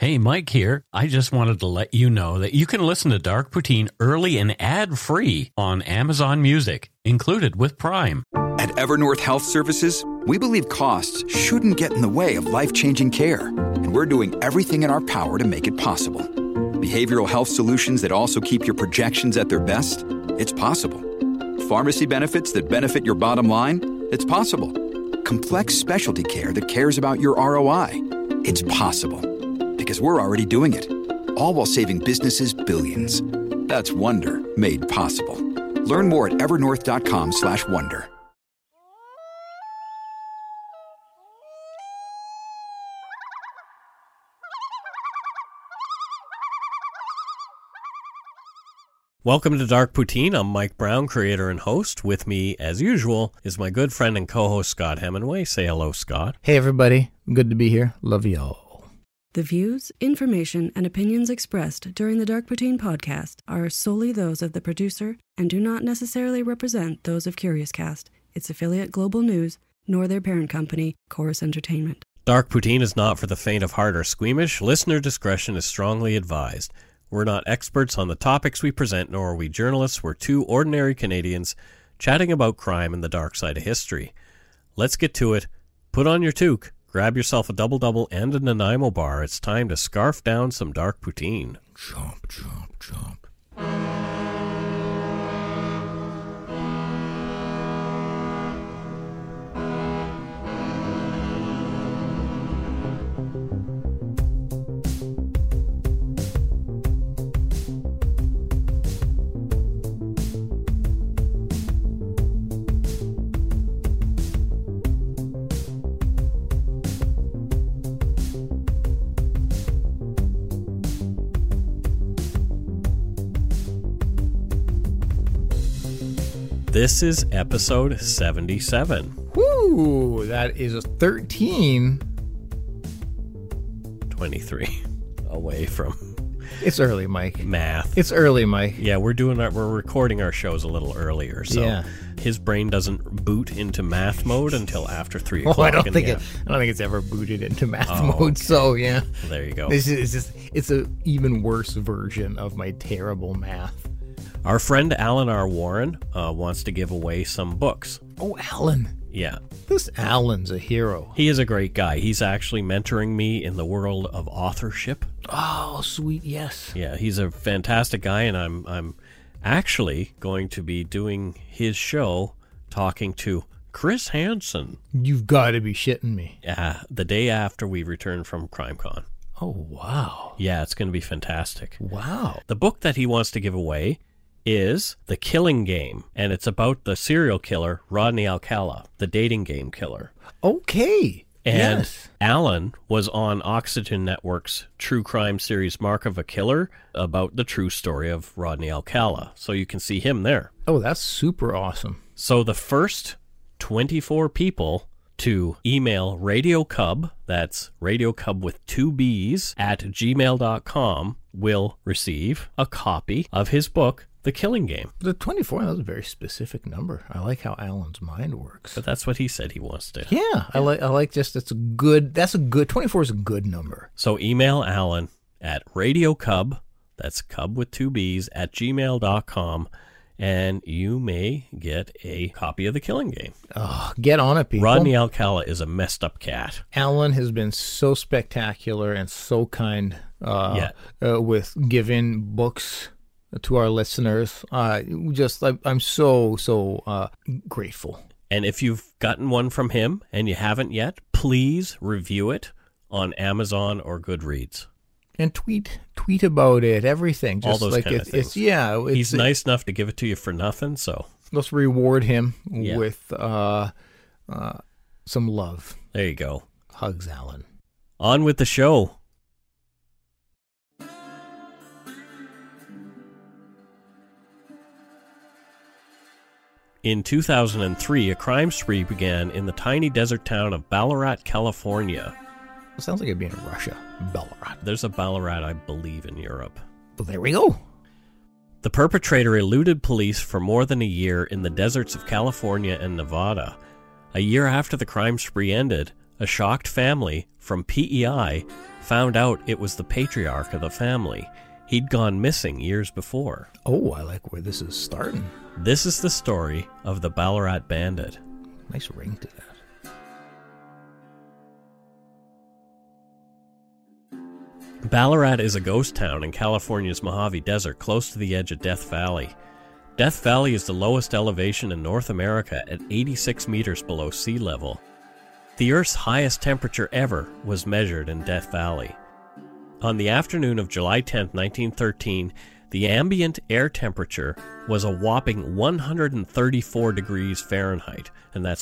Hey, Mike here. I just wanted to let you know that you can listen to Dark Poutine early and ad-free on Amazon Music, included with Prime. At Evernorth Health Services, we believe costs shouldn't get in the way of life-changing care, and we're doing everything in our power to make it possible. Behavioral health solutions that also keep your projections at their best? It's possible. Pharmacy benefits that benefit your bottom line? It's possible. Complex specialty care that cares about your ROI? It's possible. Because we're already doing it. All while saving businesses billions. That's Wonder made possible. Learn more at evernorth.com/wonder. Welcome to Dark Poutine. I'm Mike Brown, creator and host. With me, as usual, is my good friend and co-host Scott Hemingway. Say hello, Scott. Hey, everybody. Good to be here. Love y'all. The views, information, and opinions expressed during the Dark Poutine podcast are solely those of the producer and do not necessarily represent those of Curious Cast, its affiliate Global News, nor their parent company, Chorus Entertainment. Dark Poutine is not for the faint of heart or squeamish. Listener discretion is strongly advised. We're not experts on the topics we present, nor are we journalists. We're two ordinary Canadians chatting about crime and the dark side of history. Let's get to it. Put on your toque. Grab yourself a double-double and a Nanaimo bar. It's time to scarf down some Dark Poutine. Chomp, chomp, chomp. This is episode 77. Woo! That is a 13. 23 away from It's early, Mike. math. It's early, Mike. Yeah, we're recording our shows a little earlier, so Yeah. his brain doesn't boot into math mode until after 3 Oh, o'clock. I don't think it's ever booted into math Oh, mode. okay. So yeah, There you go. it's a even worse version of my terrible math. Our friend Alan R. Warren wants to give away some books. Oh, Alan. Yeah, This Alan's a hero. he is a great guy. He's actually mentoring me in the world of authorship. Oh, sweet, yes. Yeah, he's a fantastic guy, and I'm actually going to be doing his show talking to Chris Hansen You've got to be shitting me. the day after we return from CrimeCon. Oh, wow. Yeah, it's going to be fantastic. Wow. The book that he wants to give away is The Killing Game, and it's about the serial killer Rodney Alcala, the dating game killer. Okay. And yes. Alan was on Oxygen Network's true crime series Mark of a Killer about the true story of Rodney Alcala. So you can see him there. Oh, that's super awesome. So the first 24 people to email Radio Cub, that's Radio Cub with 2 B's, at gmail.com will receive a copy of his book, The Killing Game. The 24, that was a very specific number. I like how Alan's mind works. But that's what he said he wants to. Yeah, I like just, that's a good, 24 is a good number. So email Alan at Radio Cub, that's Cub with 2 B's, at gmail.com, and you may get a copy of The Killing Game. Oh, get on it, people. Rodney Alcala is a messed up cat. Alan has been so spectacular and so kind with giving books to our listeners. I'm so grateful. And if you've gotten one from him and you haven't yet, please review it on Amazon or Goodreads. And tweet about it, everything. Just All those like kind of things. He's nice enough to give it to you for nothing, so let's reward him Yeah. with some love. there you go. Hugs, Alan. On with the show. In 2003, a crime spree began in the tiny desert town of Ballarat, California. It sounds like it'd be in Russia. Ballarat. There's a Ballarat, I believe, in Europe. Well, there we go. The perpetrator eluded police for more than a year in the deserts of California and Nevada. A year after the crime spree ended, a shocked family from PEI found out it was the patriarch of the family. He'd gone missing years before. Oh, I like where this is starting. This is the story of the Ballarat Bandit. Nice ring to that. Ballarat is a ghost town in California's Mojave Desert, close to the edge of Death Valley. Death Valley is the lowest elevation in North America at 86 meters below sea level. The Earth's highest temperature ever was measured in Death Valley. On the afternoon of July 10, 1913, the ambient air temperature was a whopping 134 degrees Fahrenheit, and that's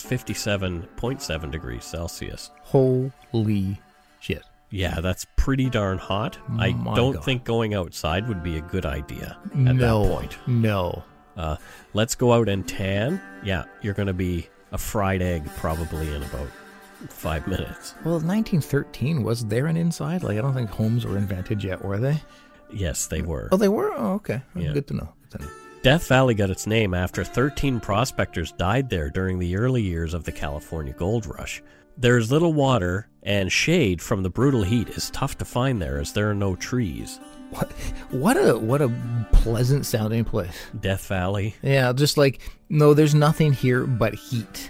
57.7 degrees Celsius. Holy shit. Yeah, that's pretty darn hot. I don't think going outside would be a good idea at that point. No. Let's go out and tan. Yeah, you're going to be a fried egg probably in about 5 minutes. Well, 1913, was there an inside? Like, I don't think homes were invented yet, were they? Yes, they were. Oh, they were? Oh, okay. Yeah. Good to know. Death Valley got its name after 13 prospectors died there during the early years of the California Gold Rush. There's little water, and shade from the brutal heat is tough to find there as there are no trees. What a pleasant sounding place. Death Valley. Yeah, just like, no, there's nothing here but heat.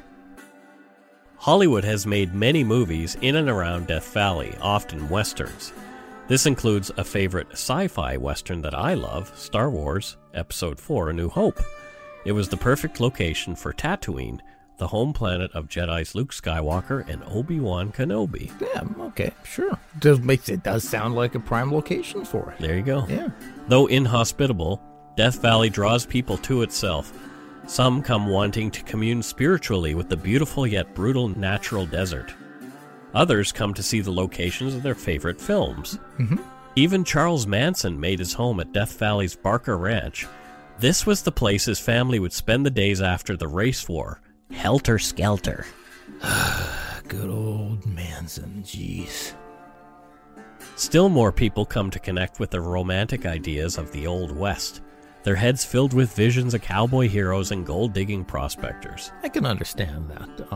Hollywood has made many movies in and around Death Valley, often westerns. This includes a favorite sci-fi western that I love, Star Wars Episode 4: A New Hope. It was the perfect location for Tatooine, the home planet of Jedis Luke Skywalker and Obi-Wan Kenobi. Yeah, okay, sure. It does sound like a prime location for it. There you go. Yeah. Though inhospitable, Death Valley draws people to itself. Some come wanting to commune spiritually with the beautiful yet brutal natural desert. Others come to see the locations of their favorite films. Mm-hmm. Even Charles Manson made his home at Death Valley's Barker Ranch. This was the place his family would spend the days after the race war. Helter Skelter. Good old Manson, jeez. Still more people come to connect with the romantic ideas of the Old West, their heads filled with visions of cowboy heroes and gold-digging prospectors. I can understand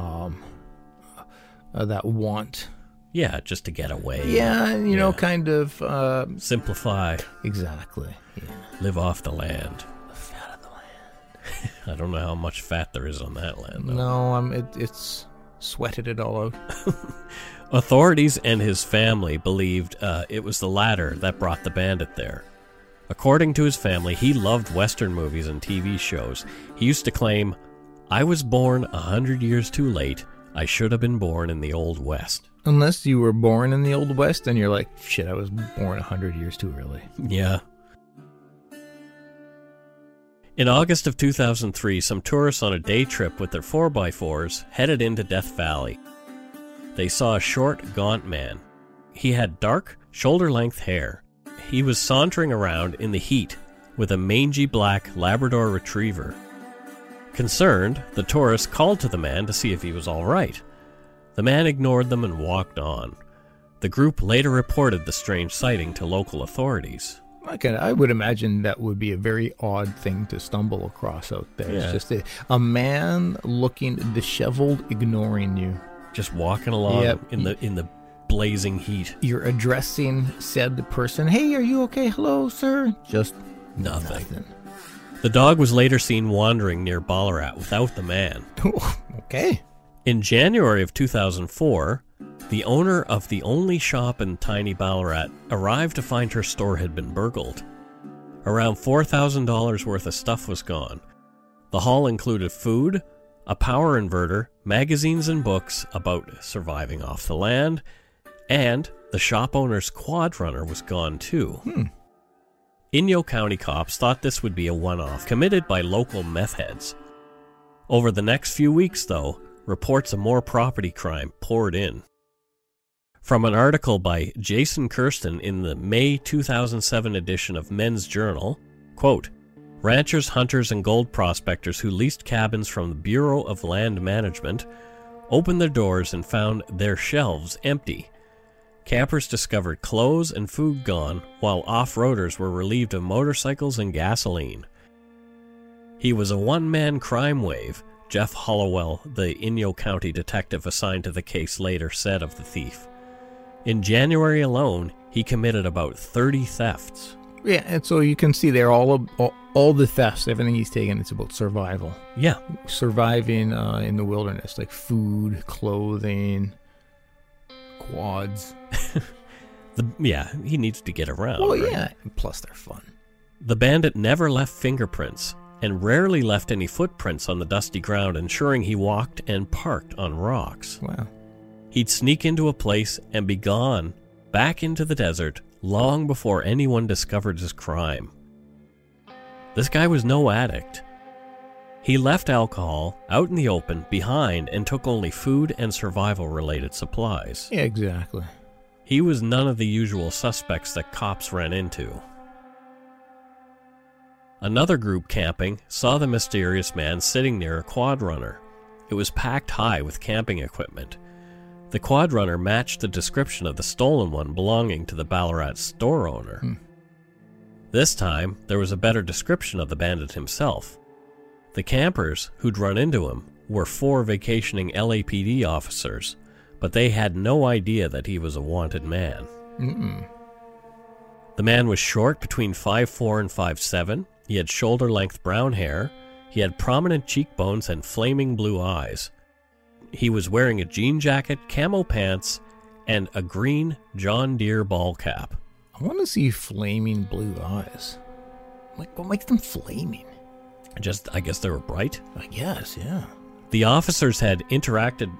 that. That want. Yeah, just to get away. Yeah, you know, kind of... simplify. Exactly, yeah. Live off the land. The fat of the land. I don't know how much fat there is on that land, though. No, it's sweated it all out. Authorities and his family believed it was the latter that brought the bandit there. According to his family, he loved Western movies and TV shows. He used to claim, "I was born 100 years too late. I should have been born in the Old West." Unless you were born in the Old West and you're like, shit, I was born 100 years too early. Yeah. In August of 2003, some tourists on a day trip with their 4x4s headed into Death Valley. They saw a short, gaunt man. He had dark, shoulder-length hair. He was sauntering around in the heat with a mangy black Labrador retriever. Concerned, the tourists called to the man to see if he was all right. The man ignored them and walked on. The group later reported the strange sighting to local authorities. I would imagine that would be a very odd thing to stumble across out there. Yeah. It's just a man looking disheveled, ignoring you. Just walking along in the blazing heat. You're addressing said person. Hey, are you okay? Hello, sir? Just nothing. The dog was later seen wandering near Ballarat without the man. Okay. In January of 2004, the owner of the only shop in tiny Ballarat arrived to find her store had been burgled. Around $4,000 worth of stuff was gone. The haul included food, a power inverter, magazines and books about surviving off the land, and the shop owner's quad runner was gone too. Inyo County cops thought this would be a one-off committed by local meth heads. Over the next few weeks, though, reports of more property crime poured in. From an article by Jason Kirsten in the May 2007 edition of Men's Journal, quote, "Ranchers, hunters, and gold prospectors who leased cabins from the Bureau of Land Management opened their doors and found their shelves empty. Campers discovered clothes and food gone, while off-roaders were relieved of motorcycles and gasoline. He was a one-man crime wave," Jeff Hollowell, the Inyo County detective assigned to the case, later said of the thief. In January alone, he committed about 30 thefts. Yeah, and so you can see there all the thefts, everything he's taken, it's about survival. Yeah. Surviving in the wilderness, like food, clothing, quads. He needs to get around. Well, right? yeah, and plus they're fun. The bandit never left fingerprints and rarely left any footprints on the dusty ground, ensuring he walked and parked on rocks. Wow. He'd sneak into a place and be gone back into the desert long before anyone discovered his crime. This guy was no addict. He left alcohol out in the open behind and took only food and survival-related supplies. Yeah, exactly. He was none of the usual suspects that cops ran into. Another group camping saw the mysterious man sitting near a quad runner. It was packed high with camping equipment. The quad runner matched the description of the stolen one belonging to the Ballarat store owner. This time, there was a better description of the bandit himself. The campers who'd run into him were 4 vacationing LAPD officers, but they had no idea that he was a wanted man. The man was short, between 5'4" and 5'7". He had shoulder-length brown hair. He had prominent cheekbones and flaming blue eyes. He was wearing a jean jacket, camo pants, and a green John Deere ball cap. I want to see flaming blue eyes. Like, what makes them flaming? I guess they were bright. I guess, yeah. The officers had interacted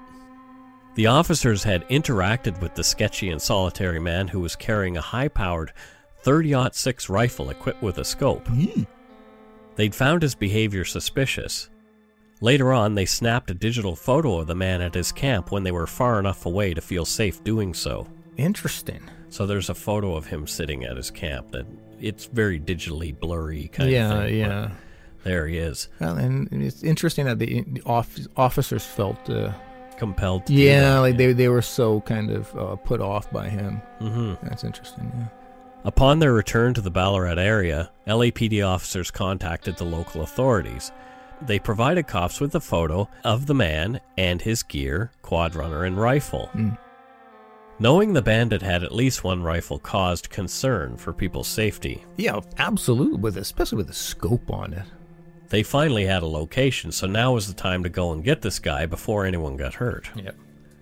with the sketchy and solitary man who was carrying a high-powered .30-06 rifle equipped with a scope. They'd found his behavior suspicious. Later on, they snapped a digital photo of the man at his camp when they were far enough away to feel safe doing so. Interesting. So there's a photo of him sitting at his camp that it's very digitally blurry kind of thing. Yeah. There he is. Well, and it's interesting that the officers felt compelled to do that, like they were so kind of put off by him. That's interesting, yeah. Upon their return to the Ballarat area, LAPD officers contacted the local authorities. They provided cops with a photo of the man and his gear, quad runner, and rifle. Knowing the bandit had at least one rifle caused concern for people's safety. Yeah, absolutely, especially with a scope on it. They finally had a location, so now was the time to go and get this guy before anyone got hurt. Yep.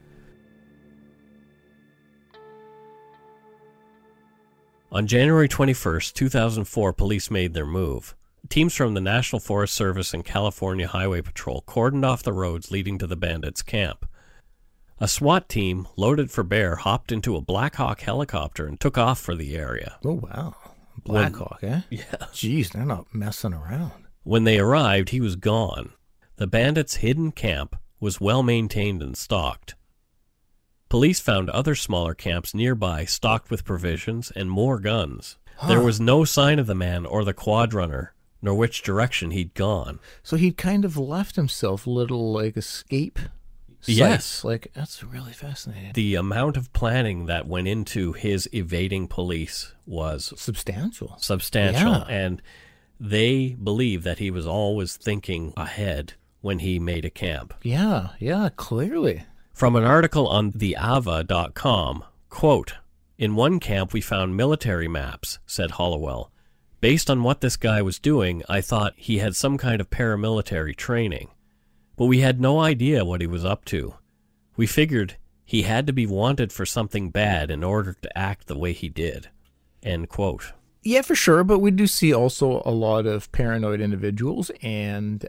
On January 21st, 2004, police made their move. Teams from the National Forest Service and California Highway Patrol cordoned off the roads leading to the bandits' camp. A SWAT team, loaded for bear, hopped into a Black Hawk helicopter and took off for the area. Oh, wow. Black Hawk, eh? Yeah. Jeez, they're not messing around. When they arrived, he was gone. The bandits' hidden camp was well maintained and stocked. Police found other smaller camps nearby stocked with provisions and more guns. There was no sign of the man or the quad runner, nor which direction he'd gone. So he'd kind of left himself little, like, escape sites. Yes. Like, that's really fascinating. The amount of planning that went into his evading police was substantial. Yeah. And they believe that he was always thinking ahead when he made a camp. Yeah, clearly. From an article on theava.com, quote, "In one camp we found military maps," said Hollowell. "Based on what this guy was doing, I thought he had some kind of paramilitary training. But we had no idea what he was up to. We figured he had to be wanted for something bad in order to act the way he did." End quote. Yeah, for sure. But we do see also a lot of paranoid individuals and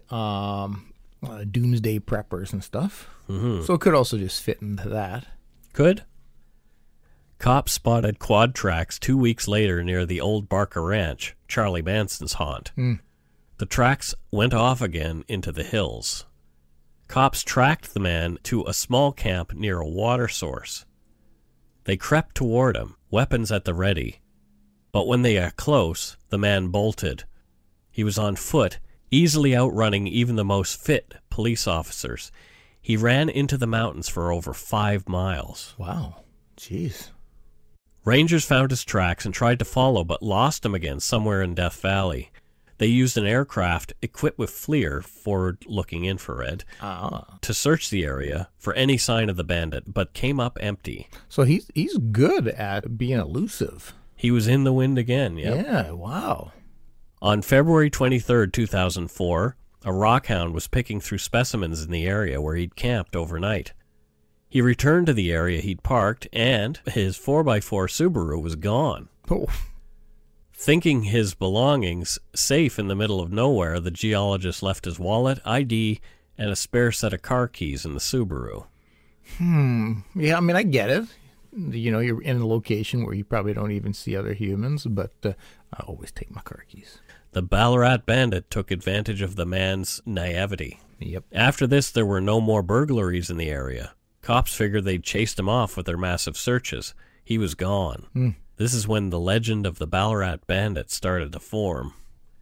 doomsday preppers and stuff. So it could also just fit into that. Could. Cops spotted quad tracks 2 weeks later near the old Barker Ranch, Charlie Manson's haunt. The tracks went off again into the hills. Cops tracked the man to a small camp near a water source. They crept toward him, weapons at the ready. But when they got close, the man bolted. He was on foot, easily outrunning even the most fit police officers. He ran into the mountains for over 5 miles. Wow. Jeez. Rangers found his tracks and tried to follow, but lost him again somewhere in Death Valley. They used an aircraft equipped with FLIR, forward-looking infrared, to search the area for any sign of the bandit, but came up empty. So he's good at being elusive. He was in the wind again, Yeah, wow. On February 23rd, 2004, a rockhound was picking through specimens in the area where he'd camped overnight. He returned to the area he'd parked, and his 4x4 Subaru was gone. Oh. Thinking his belongings safe in the middle of nowhere, the geologist left his wallet, ID, and a spare set of car keys in the Subaru. Yeah, I mean, I get it. You know, you're in a location where you probably don't even see other humans, but I always take my car keys. The Ballarat bandit took advantage of the man's naivety. Yep. After this, there were no more burglaries in the area. Cops figured they'd chased him off with their massive searches. He was gone. This is when the legend of the Ballarat bandit started to form.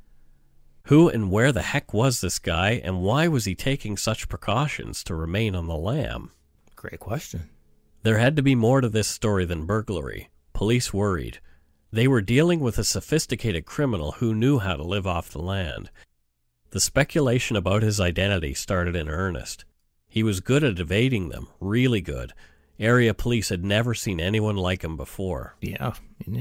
Who and where the heck was this guy, and why was he taking such precautions to remain on the lam? Great question. There had to be more to this story than burglary. Police worried. They were dealing with a sophisticated criminal who knew how to live off the land. The speculation about his identity started in earnest. He was good at evading them, really good. Area police had never seen anyone like him before. Yeah.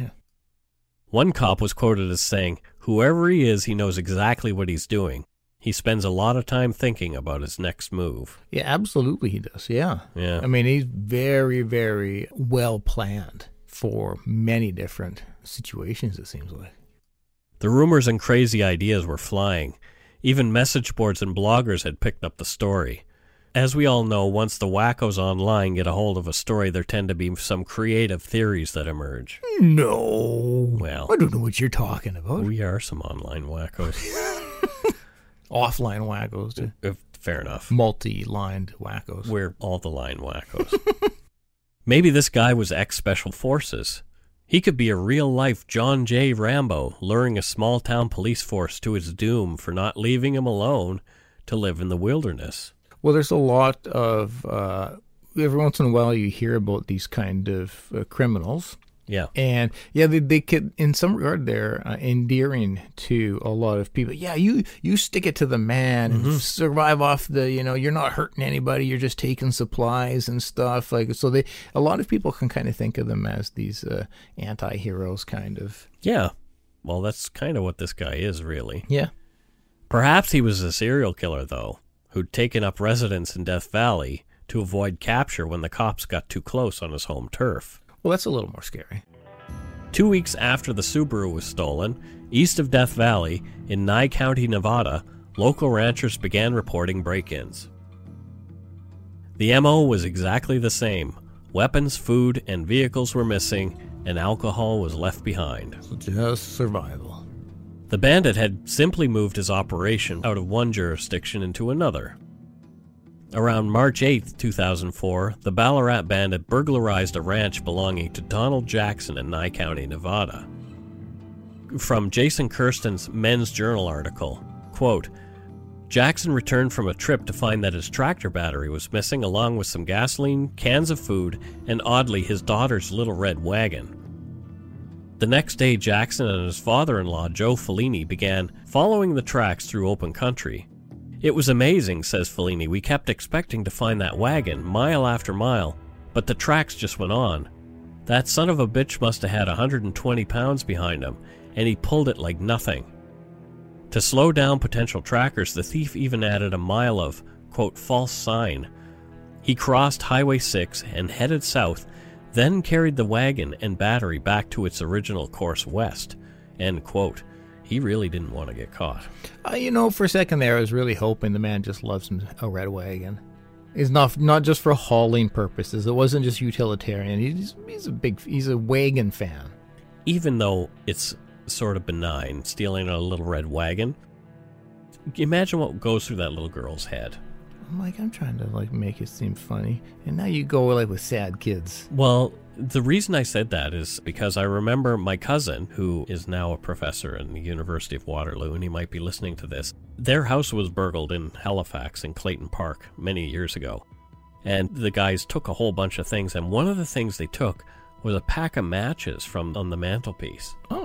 One cop was quoted as saying, "Whoever he is, he knows exactly what he's doing. He spends a lot of time thinking about his next move." Yeah, absolutely he does, yeah. Yeah. I mean, he's very, very well planned for many different situations, it seems like. The rumors and crazy ideas were flying. Even message boards and bloggers had picked up the story. As we all know, once the wackos online get a hold of a story, there tend to be some creative theories that emerge. No. Well, I don't know what you're talking about. we are some online wackos. Offline wackos, too. Fair enough. Multi-lined wackos. We're all the line wackos. Maybe this guy was ex-Special Forces. He could be a real-life John J. Rambo, luring a small-town police force to its doom for not leaving him alone to live in the wilderness. Well, there's a lot of, every once in a while you hear about these kind of criminals. Yeah. And, yeah, they could, in some regard, they're endearing to a lot of people. Yeah, you stick it to the man and survive off the, you're not hurting anybody, you're just taking supplies and stuff. Like, so a lot of people can kind of think of them as these anti-heroes, kind of. Yeah. Well, that's kind of what this guy is, really. Yeah. Perhaps he was a serial killer, though, who'd taken up residence in Death Valley to avoid capture when the cops got too close on his home turf. Well, that's a little more scary. 2 weeks after the Subaru was stolen, east of Death Valley, in Nye County, Nevada, local ranchers began reporting break-ins. The MO was exactly the same. Weapons, food, and vehicles were missing, and alcohol was left behind. So just survival. The bandit had simply moved his operation out of one jurisdiction into another. Around March 8, 2004, the Ballarat bandit burglarized a ranch belonging to Donald Jackson in Nye County, Nevada. From Jason Kirsten's Men's Journal article, quote, Jackson returned from a trip to find that his tractor battery was missing along with some gasoline, cans of food, and oddly his daughter's little red wagon. The next day, Jackson and his father-in-law, Joe Fellini, began following the tracks through open country. It was amazing, says Fellini. We kept expecting to find that wagon, mile after mile, but the tracks just went on. That son of a bitch must have had 120 pounds behind him, and he pulled it like nothing. To slow down potential trackers, the thief even added a mile of, quote, false sign. He crossed Highway 6 and headed south, then carried the wagon and battery back to its original course west, end quote. He really didn't want to get caught. For a second there, I was really hoping the man just loves him a red wagon. It's not just for hauling purposes. It wasn't just utilitarian. He's a wagon fan. Even though it's sort of benign, stealing a little red wagon, imagine what goes through that little girl's head. I'm trying to make it seem funny, and now you go with sad kids. Well, the reason I said that is because I remember my cousin, who is now a professor in the University of Waterloo, and he might be listening to this. Their house was burgled in Halifax in Clayton Park many years ago, and the guys took a whole bunch of things, and one of the things they took was a pack of matches from on the mantelpiece. Oh.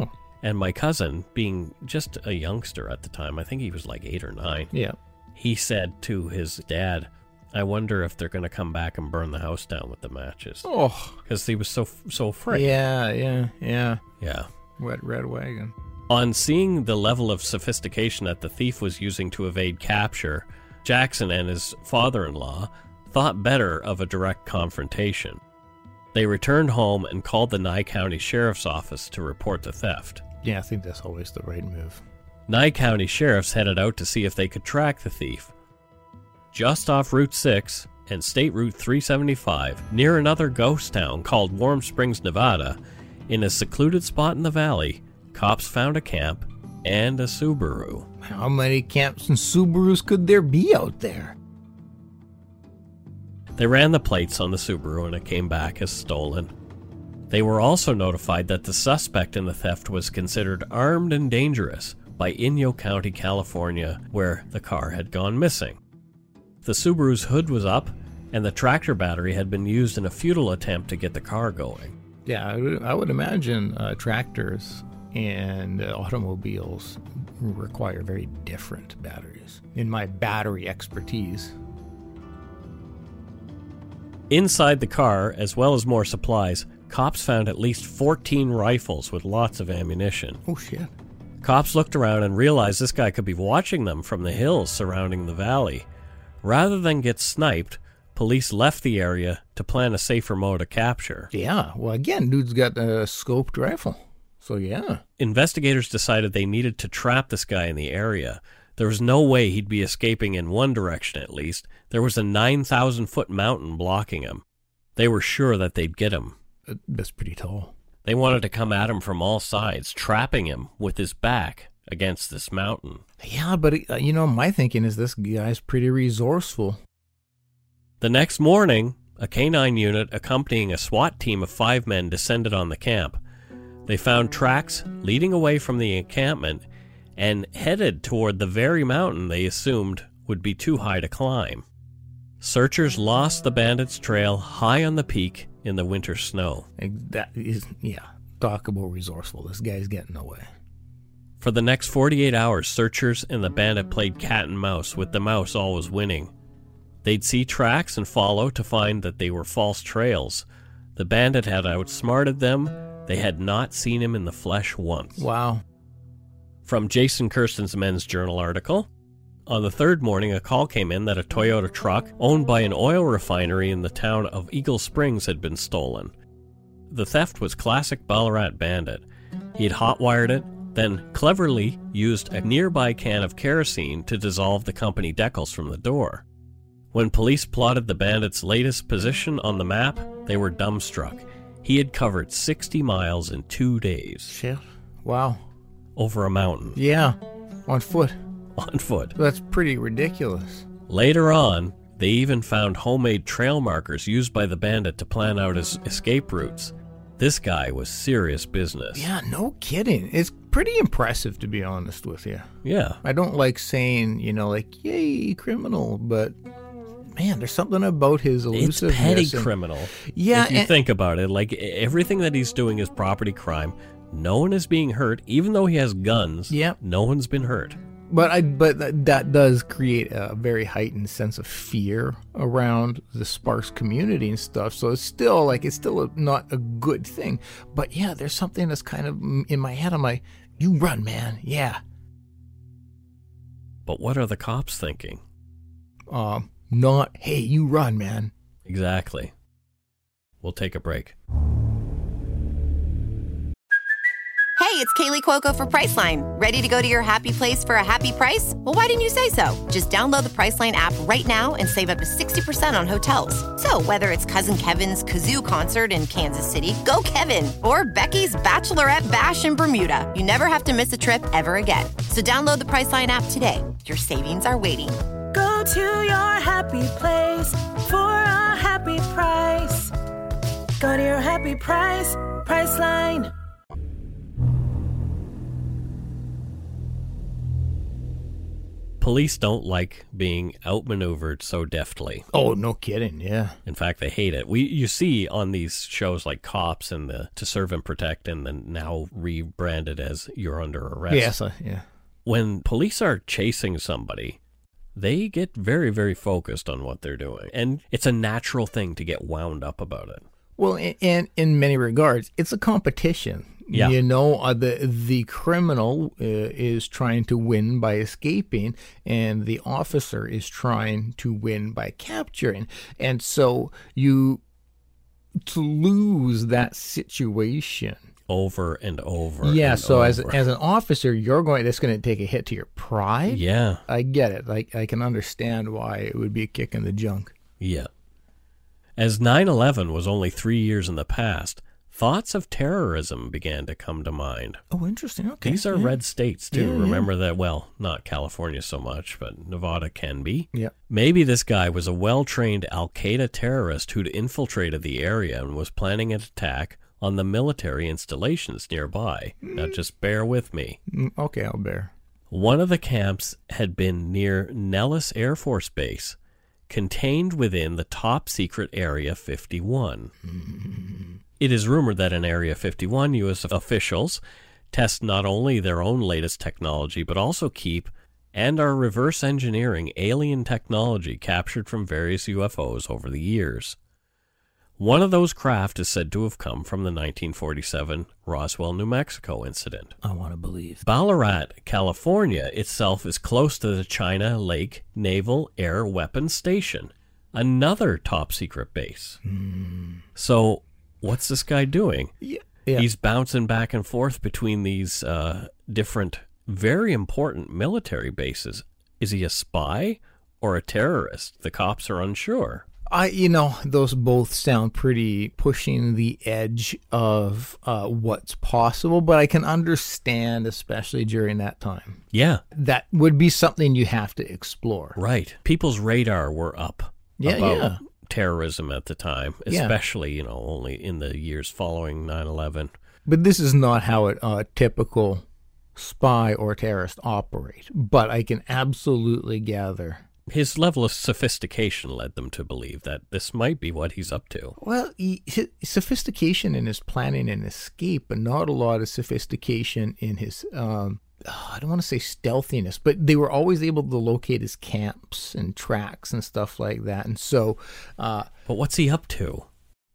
And my cousin, being just a youngster at the time, I think he was like 8 or 9. Yeah. He said to his dad, I wonder if they're going to come back and burn the house down with the matches. Oh. Because he was so afraid. Yeah. Yeah. Wet red wagon. On seeing the level of sophistication that the thief was using to evade capture, Jackson and his father-in-law thought better of a direct confrontation. They returned home and called the Nye County Sheriff's Office to report the theft. Yeah, I think that's always the right move. Nye County sheriffs headed out to see if they could track the thief. Just off Route 6 and State Route 375, near another ghost town called Warm Springs, Nevada, in a secluded spot in the valley, cops found a camp and a Subaru. How many camps and Subarus could there be out there? They ran the plates on the Subaru and it came back as stolen. They were also notified that the suspect in the theft was considered armed and dangerous by Inyo County, California, where the car had gone missing. The Subaru's hood was up, and the tractor battery had been used in a futile attempt to get the car going. Yeah, I would imagine tractors and automobiles require very different batteries, in my battery expertise. Inside the car, as well as more supplies, cops found at least 14 rifles with lots of ammunition. Oh, shit. Cops looked around and realized this guy could be watching them from the hills surrounding the valley. Rather than get sniped, police left the area to plan a safer mode of capture. Yeah, well, again, dude's got a scoped rifle. So, yeah. Investigators decided they needed to trap this guy in the area. There was no way he'd be escaping in one direction, at least. There was a 9,000-foot mountain blocking him. They were sure that they'd get him. That's pretty tall. They wanted to come at him from all sides, trapping him with his back against this mountain. Yeah, but, my thinking is this guy's pretty resourceful. The next morning, a K-9 unit accompanying a SWAT team of 5 men descended on the camp. They found tracks leading away from the encampment and headed toward the very mountain they assumed would be too high to climb. Searchers lost the bandits' trail high on the peak in the winter snow. That is, talk about resourceful. This guy's getting away. For the next 48 hours, searchers and the bandit played cat and mouse, with the mouse always winning. They'd see tracks and follow to find that they were false trails. The bandit had outsmarted them. They had not seen him in the flesh once. Wow. From Jason Kirsten's Men's Journal article, on the third morning, a call came in that a Toyota truck owned by an oil refinery in the town of Eagle Springs had been stolen. The theft was classic Ballarat bandit. He had hotwired it, then cleverly used a nearby can of kerosene to dissolve the company decals from the door. When police plotted the bandit's latest position on the map, they were dumbstruck. He had covered 60 miles in 2 days. Shit. Wow. Over a mountain. Yeah. On foot. On foot. That's pretty ridiculous. Later on, they even found homemade trail markers used by the bandit to plan out his escape routes. This guy was serious business. Yeah, no kidding. It's pretty impressive, to be honest with you. Yeah. I don't like saying, yay, criminal, but man, there's something about his elusiveness. It's petty criminal. Yeah. If you think about it, like everything that he's doing is property crime. No one is being hurt, even though he has guns. Yep. No one's been hurt. But that does create a very heightened sense of fear around the sparse community and stuff. So it's still not a good thing. But yeah, there's something that's kind of in my head. I'm like, you run, man. Yeah. But what are the cops thinking? Not, hey, you run, man. Exactly. We'll take a break. Hey, it's Kaylee Cuoco for Priceline. Ready to go to your happy place for a happy price? Well, why didn't you say so? Just download the Priceline app right now and save up to 60% on hotels. So whether it's Cousin Kevin's Kazoo Concert in Kansas City, go Kevin, or Becky's Bachelorette Bash in Bermuda, you never have to miss a trip ever again. So download the Priceline app today. Your savings are waiting. Go to your happy place for a happy price. Go to your happy price, Priceline. Police don't like being outmaneuvered so deftly. Oh, no kidding, yeah. In fact, they hate it. You see on these shows like Cops and the To Serve and Protect, and then now rebranded as You're Under Arrest. Yes, yeah. When police are chasing somebody, they get very, very focused on what they're doing. And it's a natural thing to get wound up about it. Well, and in many regards, it's a competition. Yeah. You know, the criminal is trying to win by escaping, and the officer is trying to win by capturing. And so to lose that situation over and over. Yeah, and so over. as an officer, that's going to take a hit to your pride. Yeah. I get it. I can understand why it would be a kick in the junk. Yeah. As 9/11 was only 3 years in the past, thoughts of terrorism began to come to mind. Oh, interesting. Okay. These are red states, too. Yeah, Remember that, well, not California so much, but Nevada can be. Yeah. Maybe this guy was a well-trained Al-Qaeda terrorist who'd infiltrated the area and was planning an attack on the military installations nearby. Now, just bear with me. Okay, I'll bear. One of the camps had been near Nellis Air Force Base, contained within the top-secret Area 51. It is rumored that in Area 51, U.S. officials test not only their own latest technology, but also keep and are reverse engineering alien technology captured from various UFOs over the years. One of those craft is said to have come from the 1947 Roswell, New Mexico incident. I want to believe. Ballarat, California itself is close to the China Lake Naval Air Weapons Station, another top-secret base. So, what's this guy doing? Yeah. He's bouncing back and forth between these different, very important military bases. Is he a spy or a terrorist? The cops are unsure. Those both sound pretty pushing the edge of what's possible, but I can understand, especially during that time. Yeah. That would be something you have to explore. Right. People's radar were up about terrorism at the time, especially, only in the years following 9/11. But this is not how a typical spy or terrorist operate, but I can absolutely gather. His level of sophistication led them to believe that this might be what he's up to. Well, his sophistication in his planning and escape, but not a lot of sophistication in his, I don't want to say stealthiness, but they were always able to locate his camps and tracks and stuff like that. And so... but what's he up to?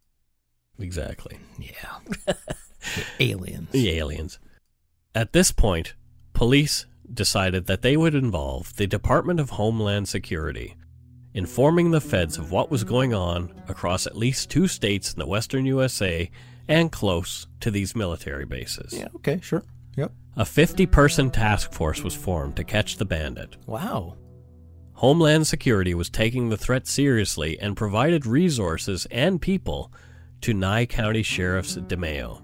Exactly. Yeah. The aliens. The aliens. At this point, police decided that they would involve the Department of Homeland Security, informing the feds of what was going on across at least 2 states in the western USA and close to these military bases. Yeah, okay, sure. Yep. A 50-person task force was formed to catch the bandit. Wow. Homeland Security was taking the threat seriously and provided resources and people to Nye County Sheriff's DeMayo.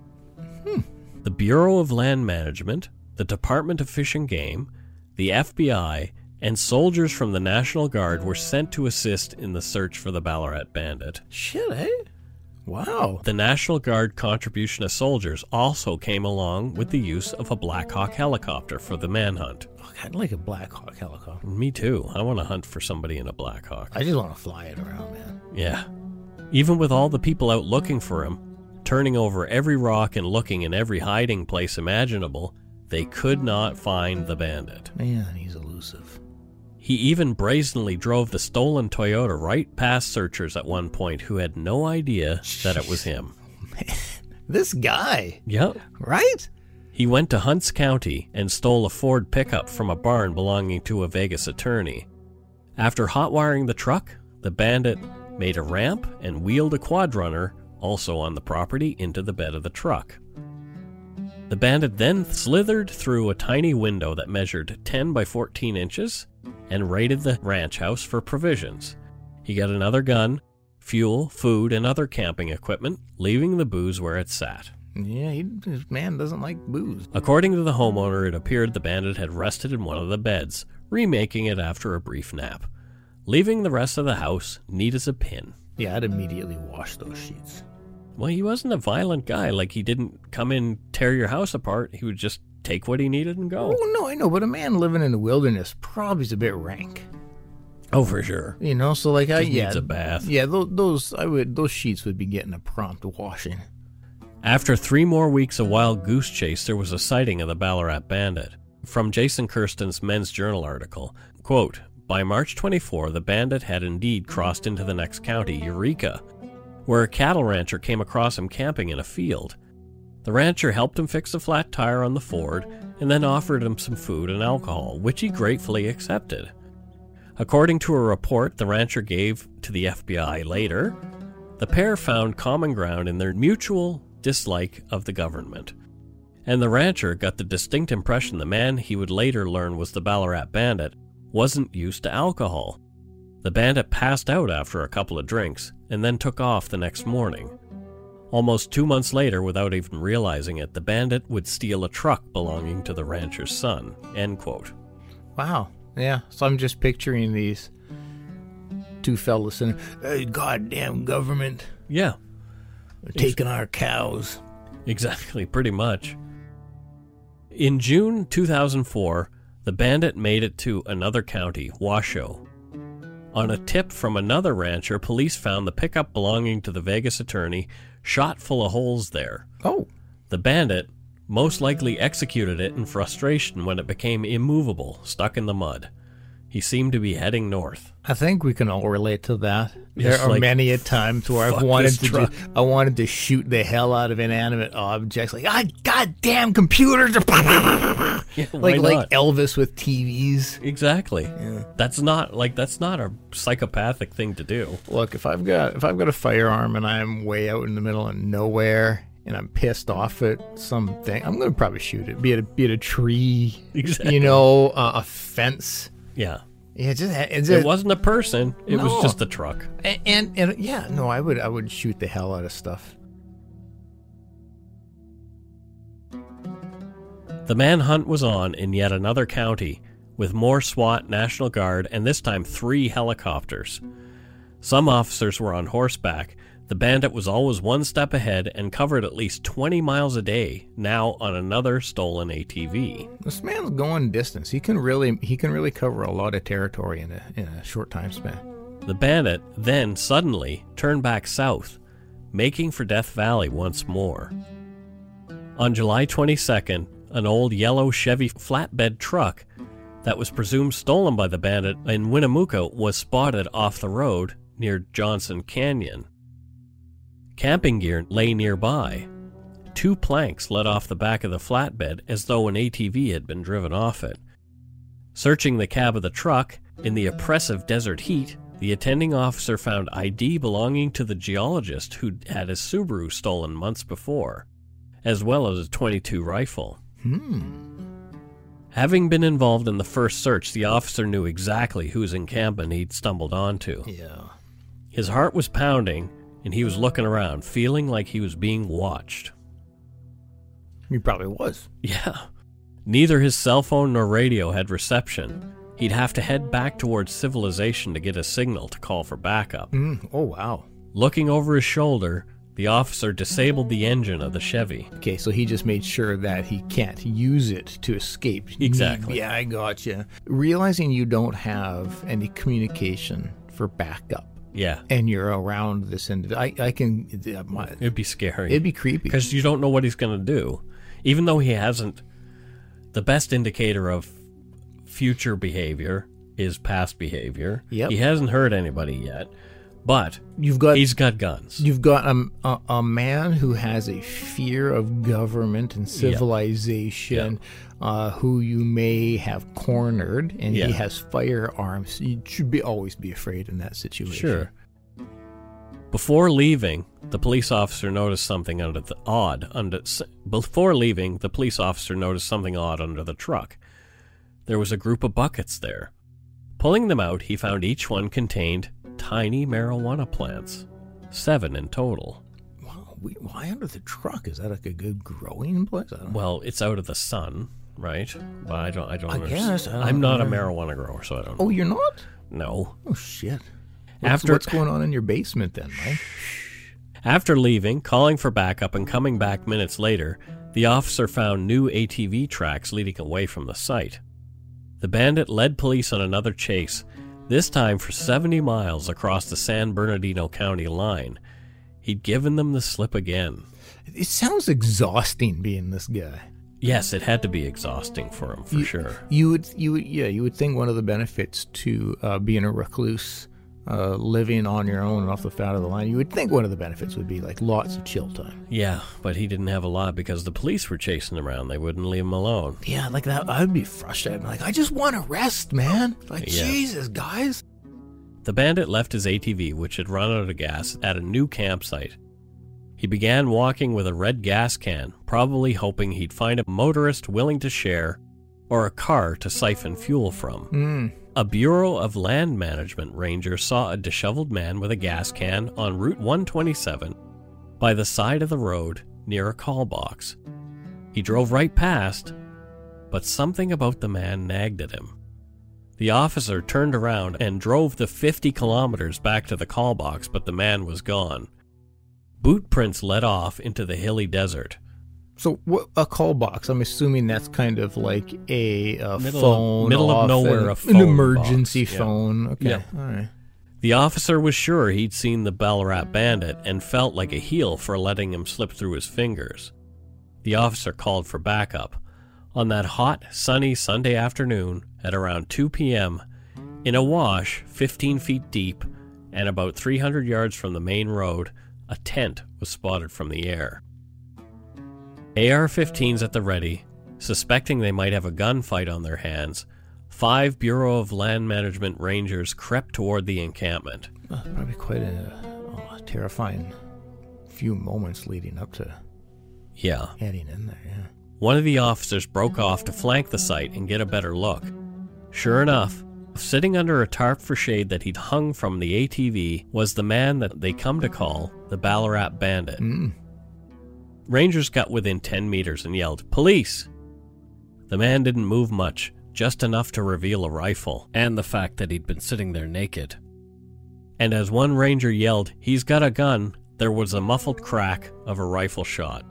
The Bureau of Land Management, the Department of Fish and Game, the FBI, and soldiers from the National Guard were sent to assist in the search for the Ballarat bandit. Shit, eh? Wow. The National Guard contribution of soldiers also came along with the use of a Black Hawk helicopter for the manhunt. Oh, I'd like a Black Hawk helicopter. Me too. I want to hunt for somebody in a Black Hawk. I just want to fly it around, man. Yeah. Even with all the people out looking for him, turning over every rock and looking in every hiding place imaginable, they could not find the bandit. Man, he's elusive. He even brazenly drove the stolen Toyota right past searchers at one point who had no idea that it was him. Man, this guy. Yep. Right? He went to Hunts County and stole a Ford pickup from a barn belonging to a Vegas attorney. After hotwiring the truck, the bandit made a ramp and wheeled a quad runner, also on the property, into the bed of the truck. The bandit then slithered through a tiny window that measured 10 by 14 inches and raided the ranch house for provisions. He got another gun, fuel, food, and other camping equipment, leaving the booze where it sat. Yeah, this man doesn't like booze. According to the homeowner, it appeared the bandit had rested in one of the beds, remaking it after a brief nap, leaving the rest of the house neat as a pin. Yeah, I'd immediately wash those sheets. Well, he wasn't a violent guy. Like, he didn't come in, tear your house apart. He would just take what he needed and go. Oh, no, I know, but a man living in the wilderness probably is a bit rank. Oh, for sure. You know, so like Needs a bath. Yeah, those sheets would be getting a prompt washing. After 3 more weeks of wild goose chase, there was a sighting of the Ballarat Bandit. From Jason Kirsten's Men's Journal article, quote, by March 24, the bandit had indeed crossed into the next county, Eureka, where a cattle rancher came across him camping in a field. The rancher helped him fix a flat tire on the Ford and then offered him some food and alcohol, which he gratefully accepted. According to a report the rancher gave to the FBI later, the pair found common ground in their mutual dislike of the government, and the rancher got the distinct impression the man he would later learn was the Ballarat Bandit wasn't used to alcohol. The bandit passed out after a couple of drinks and then took off the next morning. Almost 2 months later, without even realizing it, the bandit would steal a truck belonging to the rancher's son. End quote. Wow. Yeah, so I'm just picturing these two fellas saying, hey, goddamn government. Yeah. They're taking our cows. Exactly, pretty much. In June 2004, the bandit made it to another county, Washoe. On a tip from another rancher, police found the pickup belonging to the Vegas attorney shot full of holes there. Oh. The bandit most likely executed it in frustration when it became immovable, stuck in the mud. He seemed to be heading north. I think we can all relate to that. Yes, There are like, many a times where fuck I've wanted this to truck. I wanted to shoot the hell out of inanimate objects, like goddamn computers, Yeah, why like not? Elvis with TVs. Exactly. Yeah. That's not a psychopathic thing to do. Look, if I've got a firearm and I'm way out in the middle of nowhere and I'm pissed off at something, I'm gonna probably shoot it. Be it a tree, Exactly. you know, a fence. Yeah. Yeah, It wasn't a person. It was No. just a truck. and yeah, no, I would shoot the hell out of stuff. The manhunt was on in yet another county, with more SWAT, National Guard, and this time 3 helicopters. Some officers were on horseback. The bandit was always one step ahead and covered at least 20 miles a day, now on another stolen ATV. This man's going distance. He can really cover a lot of territory in a short time span. The bandit then suddenly turned back south, making for Death Valley once more. On July 22nd, an old yellow Chevy flatbed truck that was presumed stolen by the bandit in Winnemucca was spotted off the road near Johnson Canyon. Camping gear lay nearby. 2 planks led off the back of the flatbed as though an ATV had been driven off it. Searching the cab of the truck, in the oppressive desert heat, the attending officer found ID belonging to the geologist who'd had his Subaru stolen months before, as well as a .22 rifle. Having been involved in the first search, the officer knew exactly whose encampment he'd stumbled onto. Yeah. His heart was pounding, and he was looking around, feeling like he was being watched. He probably was. Yeah. Neither his cell phone nor radio had reception. He'd have to head back towards civilization to get a signal to call for backup. Oh, wow. Looking over his shoulder, the officer disabled the engine of the Chevy. Okay, so he just made sure that he can't use it to escape. Exactly. Yeah, I gotcha. Realizing you don't have any communication for backup. Yeah. And you're around this individual. It'd be scary. It'd be creepy. Because you don't know what he's going to do. Even though he hasn't... The best indicator of future behavior is past behavior. Yep. He hasn't hurt anybody yet, but he's got guns. You've got a man who has a fear of government and civilization, who you may have cornered, and he has firearms. You should always be afraid in that situation. Sure. Before leaving, the police officer noticed something odd under the truck. There was a group of buckets there. Pulling them out, he found each one contained tiny marijuana plants, 7 in total. Wow, why under the truck? Is that like a good growing place? Well, it's out of the sun, right? But I don't I guess. I'm not a marijuana grower, so I don't know. Oh, you're not? No. Oh, shit. What's going on in your basement then, Mike? After leaving, calling for backup, and coming back minutes later, The officer found new ATV tracks leading away from the site. The bandit led police on another chase, this time for 70 miles across the San Bernardino County line. He'd given them the slip again. It sounds exhausting being this guy. Yes, it had to be exhausting for him, for sure. You would think one of the benefits to being a recluse, living on your own and off the fat of the line, you would think one of the benefits would be like lots of chill time. Yeah, but he didn't have a lot because the police were chasing him around. They wouldn't leave him alone. Yeah, like that, I would be frustrated. Like, I just want to rest, man. Like, Yeah. Jesus, guys. The bandit left his ATV, which had run out of gas, at a new campsite. He began walking with a red gas can, probably hoping he'd find a motorist willing to share or a car to siphon fuel from. A Bureau of Land Management ranger saw a disheveled man with a gas can on Route 127 by the side of the road near a call box. He drove right past, but something about the man nagged at him. The officer turned around and drove the 50 kilometers back to the call box, but the man was gone. Boot prints led off into the hilly desert. So, what, a call box? I'm assuming that's kind of like a Middle phone, of nowhere, a phone an emergency box. Yeah. phone. Okay, Yeah. all right. The officer was sure he'd seen the Ballarat bandit and felt like a heel for letting him slip through his fingers. The officer called for backup. On that hot, sunny Sunday afternoon at around 2 p.m., in a wash 15 feet deep and about 300 yards from the main road, a tent was spotted from the air. AR-15s at the ready, suspecting they might have a gunfight on their hands, 5 Bureau of Land Management rangers crept toward the encampment. Probably quite a terrifying few moments leading up to Yeah. heading in there, yeah. One of the officers broke off to flank the site and get a better look. Sure enough, sitting under a tarp for shade that he'd hung from the ATV was the man that they come to call the Ballarat bandit. Rangers got within 10 meters and yelled, "Police!" The man didn't move much, just enough to reveal a rifle and the fact that he'd been sitting there naked. And as one ranger yelled, "He's got a gun," there was a muffled crack of a rifle shot.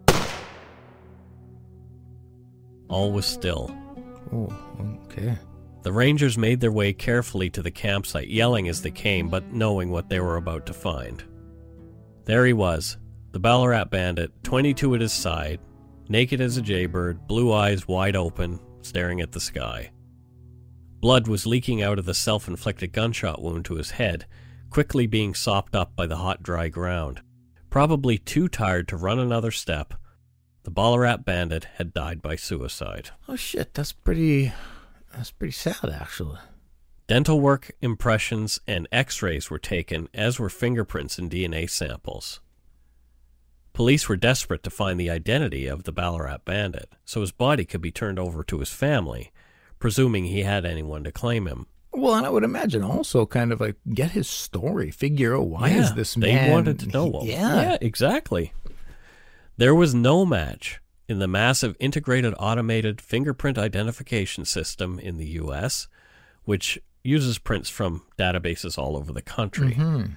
All was still. Oh, okay. The rangers made their way carefully to the campsite, yelling as they came, but knowing what they were about to find. There he was, the Ballarat bandit, 22 at his side, naked as a jaybird, blue eyes wide open, staring at the sky. Blood was leaking out of the self-inflicted gunshot wound to his head, quickly being sopped up by the hot, dry ground. Probably too tired to run another step, the Ballarat bandit had died by suicide. Oh shit, that's pretty sad, actually. Dental work, impressions, and x-rays were taken, as were fingerprints and DNA samples. Police were desperate to find the identity of the Ballarat bandit, so his body could be turned over to his family, presuming he had anyone to claim him. Well, and I would imagine also kind of like get his story, figure out why is this man... They wanted to know. Yeah, exactly. There was no match in the massive integrated automated fingerprint identification system in the U.S., which uses prints from databases all over the country.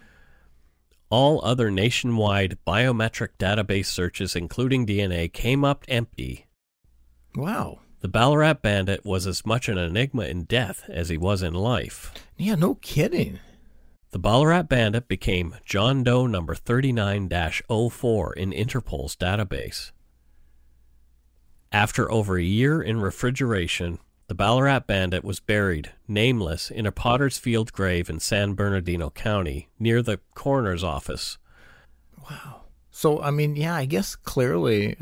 All other nationwide biometric database searches, including DNA, came up empty. Wow. The Ballarat bandit was as much an enigma in death as he was in life. Yeah, no kidding. The Ballarat bandit became John Doe number 39-04 in Interpol's database. After over a year in refrigeration, the Ballarat bandit was buried, nameless, in a potter's field grave in San Bernardino County, near the coroner's office. Wow. So, I mean, yeah, I guess clearly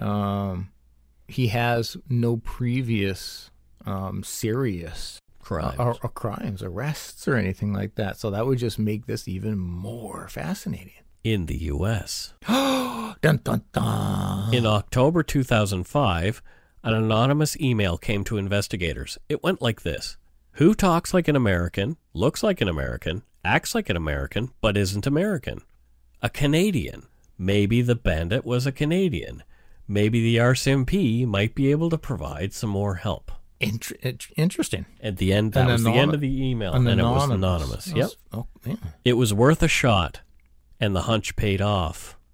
he has no previous serious crimes, arrests, or anything like that. So that would just make this even more fascinating. In the U.S. Dun, dun, dun. In October 2005, an anonymous email came to investigators. It went like this: who talks like an American, looks like an American, acts like an American, but isn't American? A Canadian. Maybe the bandit was a Canadian. Maybe the RCMP might be able to provide some more help. Interesting. At the end, that was the end of the email, and it was anonymous. Yep. Oh, yeah. It was worth a shot, and the hunch paid off.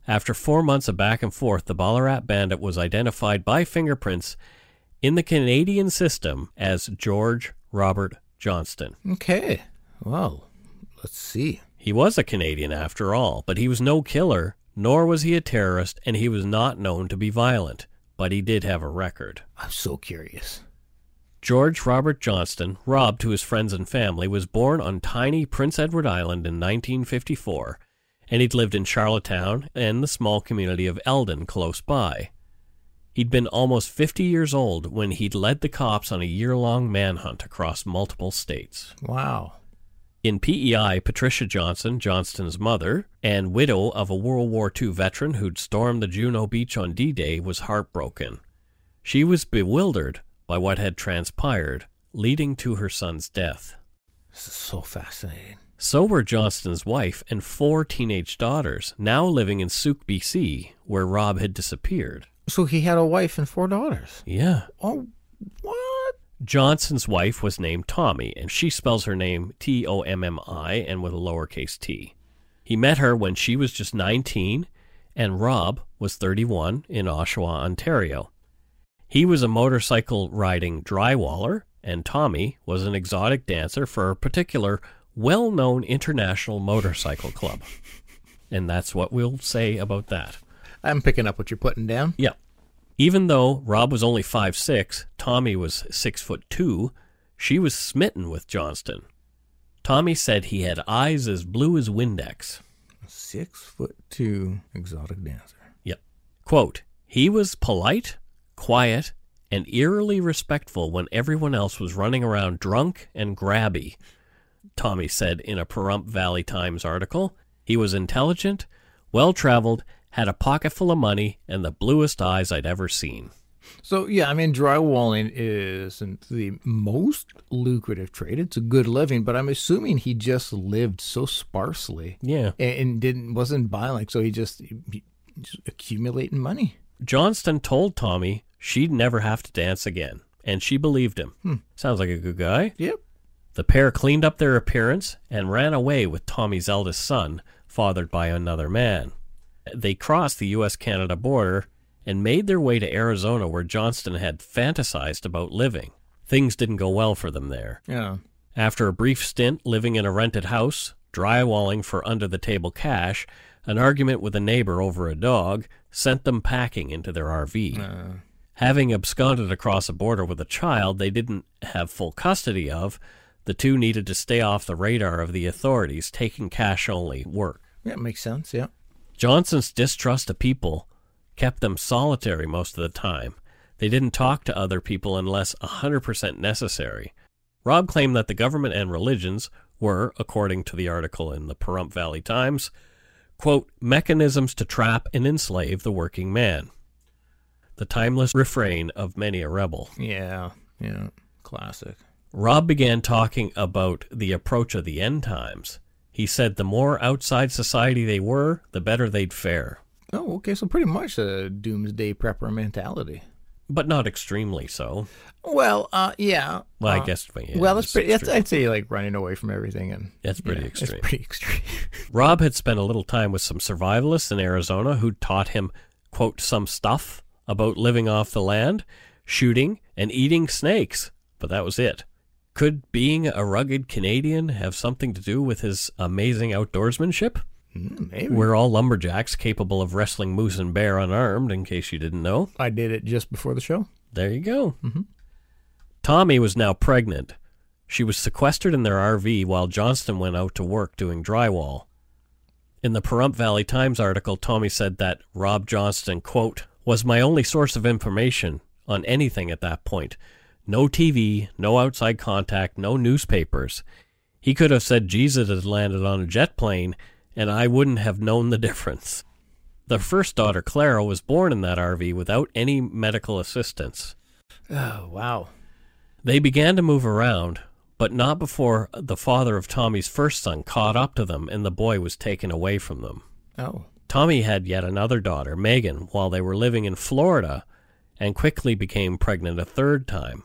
After 4 months of back and forth, the Ballarat bandit was identified by fingerprints in the Canadian system as George Robert Johnston. Okay. Well, let's see. He was a Canadian after all, but he was no killer, nor was he a terrorist, and he was not known to be violent. But he did have a record. I'm so curious. George Robert Johnston, Rob to his friends and family, was born on tiny Prince Edward Island in 1954, and he'd lived in Charlottetown and the small community of Eldon close by. He'd been almost 50 years old when he'd led the cops on a year-long manhunt across multiple states. Wow. In PEI, Patricia Johnson, Johnston's mother, and widow of a World War II veteran who'd stormed the Juno Beach on D-Day, was heartbroken. She was bewildered by what had transpired, leading to her son's death. This is so fascinating. So were Johnston's wife and 4 teenage daughters, now living in Souk, BC, where Rob had disappeared. So he had a wife and 4 daughters? Yeah. Oh, what? Johnson's wife was named Tommy, and she spells her name Tommi and with a lowercase t. He met her when she was just 19, and Rob was 31 in Oshawa, Ontario. He was a motorcycle-riding drywaller, and Tommy was an exotic dancer for a particular well-known international motorcycle club. And that's what we'll say about that. I'm picking up what you're putting down. Yeah. Even though Rob was only 5'6", Tommy was 6'2", she was smitten with Johnston. Tommy said he had eyes as blue as Windex. 6'2" exotic dancer. Yep. Quote, he was polite, quiet, and eerily respectful when everyone else was running around drunk and grabby, Tommy said in a Pahrump Valley Times article. He was intelligent, well-traveled, had a pocket full of money, and the bluest eyes I'd ever seen. So, yeah, I mean, drywalling isn't the most lucrative trade. It's a good living, but I'm assuming he just lived so sparsely. Yeah. And wasn't buying, so he just accumulating money. Johnston told Tommy she'd never have to dance again, and she believed him. Sounds like a good guy. Yep. The pair cleaned up their appearance and ran away with Tommy's eldest son, fathered by another man. They crossed the U.S.-Canada border and made their way to Arizona, where Johnston had fantasized about living. Things didn't go well for them there. Yeah. After a brief stint living in a rented house, drywalling for under-the-table cash, an argument with a neighbor over a dog sent them packing into their RV. Having absconded across a border with a child they didn't have full custody of, the two needed to stay off the radar of the authorities, taking cash-only work. Yeah, makes sense, yeah. Johnson's distrust of people kept them solitary most of the time. They didn't talk to other people unless 100% necessary. Rob claimed that the government and religions were, according to the article in the Pahrump Valley Times, quote, mechanisms to trap and enslave the working man. The timeless refrain of many a rebel. Yeah, classic. Rob began talking about the approach of the end times. He said the more outside society they were, the better they'd fare. Oh, okay, so pretty much a doomsday prepper mentality. But not extremely so. Well, yeah. Well, I guess. Yeah, well, I'd say like running away from everything, and that's pretty extreme. It's pretty extreme. Rob had spent a little time with some survivalists in Arizona who taught him, quote, some stuff about living off the land, shooting, and eating snakes. But that was it. Could being a rugged Canadian have something to do with his amazing outdoorsmanship? Maybe. We're all lumberjacks capable of wrestling moose and bear unarmed, in case you didn't know. I did it just before the show. There you go. Mm-hmm. Tommy was now pregnant. She was sequestered in their RV while Johnston went out to work doing drywall. In the Pahrump Valley Times article, Tommy said that Rob Johnston, quote, was my only source of information on anything at that point. No TV, no outside contact, no newspapers. He could have said Jesus had landed on a jet plane, and I wouldn't have known the difference. The first daughter, Clara, was born in that RV without any medical assistance. Oh, wow. They began to move around, but not before the father of Tommy's first son caught up to them and the boy was taken away from them. Oh. Tommy had yet another daughter, Megan, while they were living in Florida, and quickly became pregnant a third time.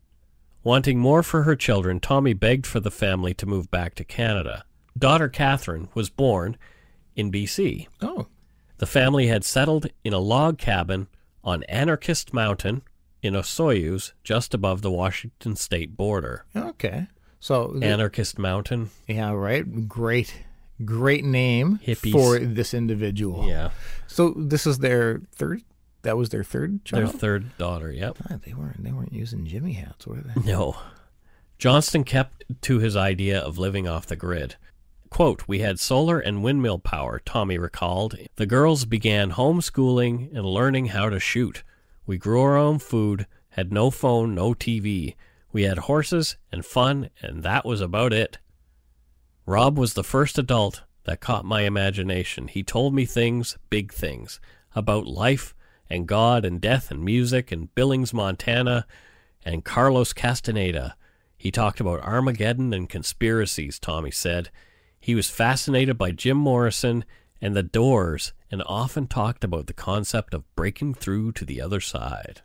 Wanting more for her children, Tommy begged for the family to move back to Canada. Daughter Catherine was born in BC. Oh. The family had settled in a log cabin on Anarchist Mountain in Osoyoos, just above the Washington state border. Okay. So Anarchist Mountain. Yeah, right. Great name Hippies. for this individual. Yeah. So this is their third. That was their third child. Their third daughter. Yep. God, they weren't using Jimmy hats, were they? No. Johnston kept to his idea of living off the grid. Quote, "We had solar and windmill power," Tommy recalled. "The girls began homeschooling and learning how to shoot. We grew our own food, had no phone, no TV. We had horses and fun, and that was about it." Rob was the first adult that caught my imagination. He told me things, big things, about life and God and death and music and Billings, Montana, and Carlos Castaneda. He talked about Armageddon and conspiracies, Tommy said. He was fascinated by Jim Morrison and the Doors and often talked about the concept of breaking through to the other side.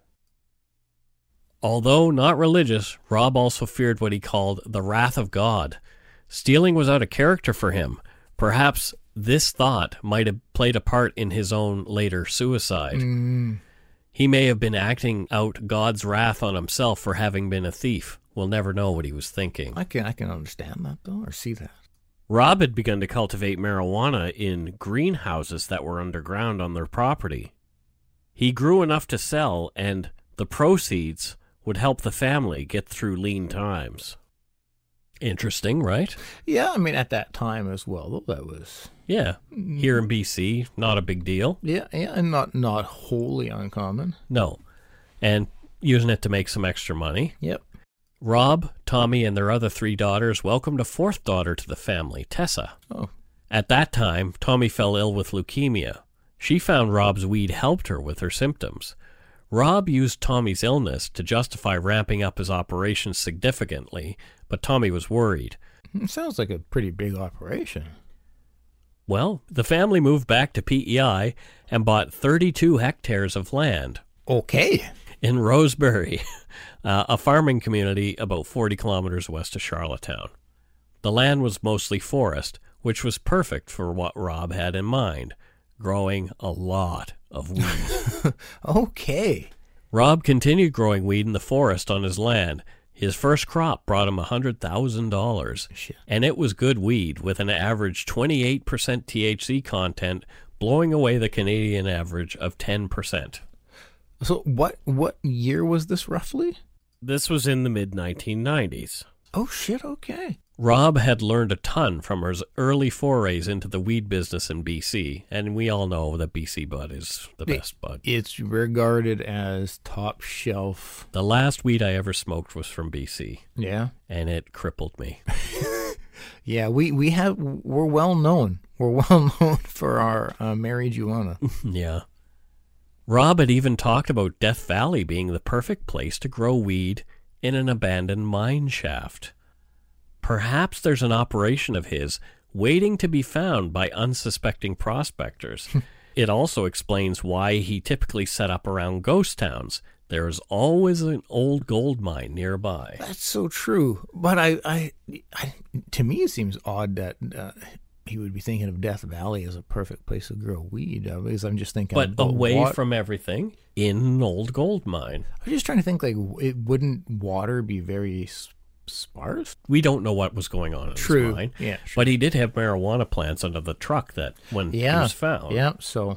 Although not religious, Rob also feared what he called the wrath of God. Stealing was out of character for him. Perhaps this thought might have played a part in his own later suicide. He may have been acting out God's wrath on himself for having been a thief. We'll never know what he was thinking. I can understand that, though, or see that. Rob had begun to cultivate marijuana in greenhouses that were underground on their property. He grew enough to sell, and the proceeds would help the family get through lean times. Interesting, right? Yeah, I mean, at that time as well, though, that was... Yeah. Here in BC, not a big deal. Yeah, and not wholly uncommon. No. And using it to make some extra money. Yep. Rob, Tommy, and their other 3 daughters welcomed a 4th daughter to the family, Tessa. Oh. At that time, Tommy fell ill with leukemia. She found Rob's weed helped her with her symptoms. Rob used Tommy's illness to justify ramping up his operations significantly, but Tommy was worried. It sounds like a pretty big operation. Well, the family moved back to PEI and bought 32 hectares of land. Okay. In Roseberry, a farming community about 40 kilometers west of Charlottetown. The land was mostly forest, which was perfect for what Rob had in mind, growing a lot of weed. Okay. Rob continued growing weed in the forest on his land. His first crop brought him $100,000, Shit. and it was good weed with an average 28% THC content, blowing away the Canadian average of 10%. So what year was this roughly? This was in the mid-1990s. Oh, shit, okay. Rob had learned a ton from his early forays into the weed business in BC, and we all know that BC bud is the best bud. It's regarded as top shelf. The last weed I ever smoked was from BC. Yeah. And it crippled me. Yeah, we're well known. We're well known for our marijuana. Yeah. Rob had even talked about Death Valley being the perfect place to grow weed in an abandoned mine shaft. Perhaps there's an operation of his waiting to be found by unsuspecting prospectors. It also explains why he typically set up around ghost towns. There is always an old gold mine nearby. That's so true. But I to me, it seems odd that he would be thinking of Death Valley as a perfect place to grow weed. Because I'm just thinking, but away from everything in an old gold mine. I'm just trying to think, like, wouldn't water be very sparse? We don't know what was going on in his mine. Yeah, but he did have marijuana plants under the truck that when he was found. Yeah. So.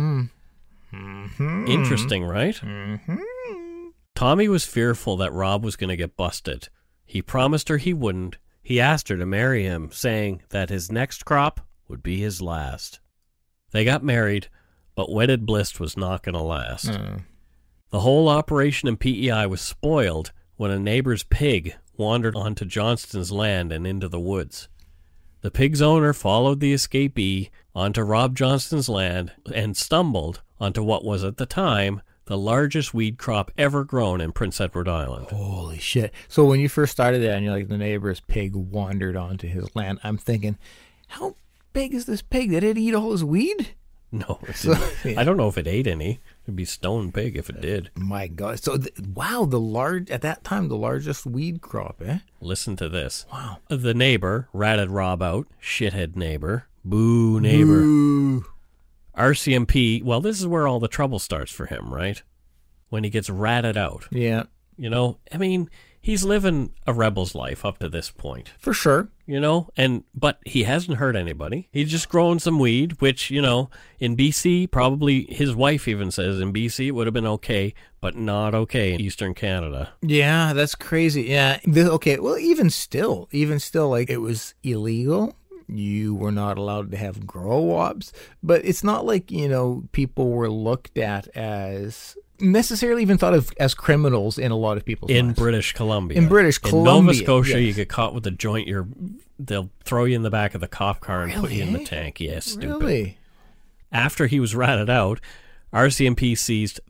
Interesting, right? Mm-hmm. Tommy was fearful that Rob was going to get busted. He promised her he wouldn't. He asked her to marry him, saying that his next crop would be his last. They got married, but wedded bliss was not going to last. The whole operation in PEI was spoiled when a neighbor's pig wandered onto Johnston's land and into the woods. The pig's owner followed the escapee onto Rob Johnston's land and stumbled onto what was at the time the largest weed crop ever grown in Prince Edward Island. Holy shit. So when you first started that and you're like, the neighbor's pig wandered onto his land, I'm thinking, how big is this pig? Did it eat all his weed? No, it didn't. I don't know if it ate any. It'd be stone pig if it did. My God. So, at that time, the largest weed crop, eh? Listen to this. Wow. The neighbor ratted Rob out. Shithead neighbor. Boo neighbor. Ooh. RCMP, well, this is where all the trouble starts for him, right? When he gets ratted out. Yeah. You know, I mean, he's living a rebel's life up to this point. For sure. You know, but he hasn't hurt anybody. He's just growing some weed, which, you know, in BC, probably his wife even says in BC it would have been okay, but not okay in Eastern Canada. Yeah, that's crazy. Yeah. Okay, well, even still, like, it was illegal. You were not allowed to have grow-ops. But it's not like, you know, people were looked at as necessarily even thought of as criminals in a lot of people's in minds. British Columbia. In British Columbia. In Nova Scotia, yes. you get caught with a joint, they'll throw you in the back of the cop car and put you in the tank. Yes, stupid. Really? After he was ratted out, RCMP seized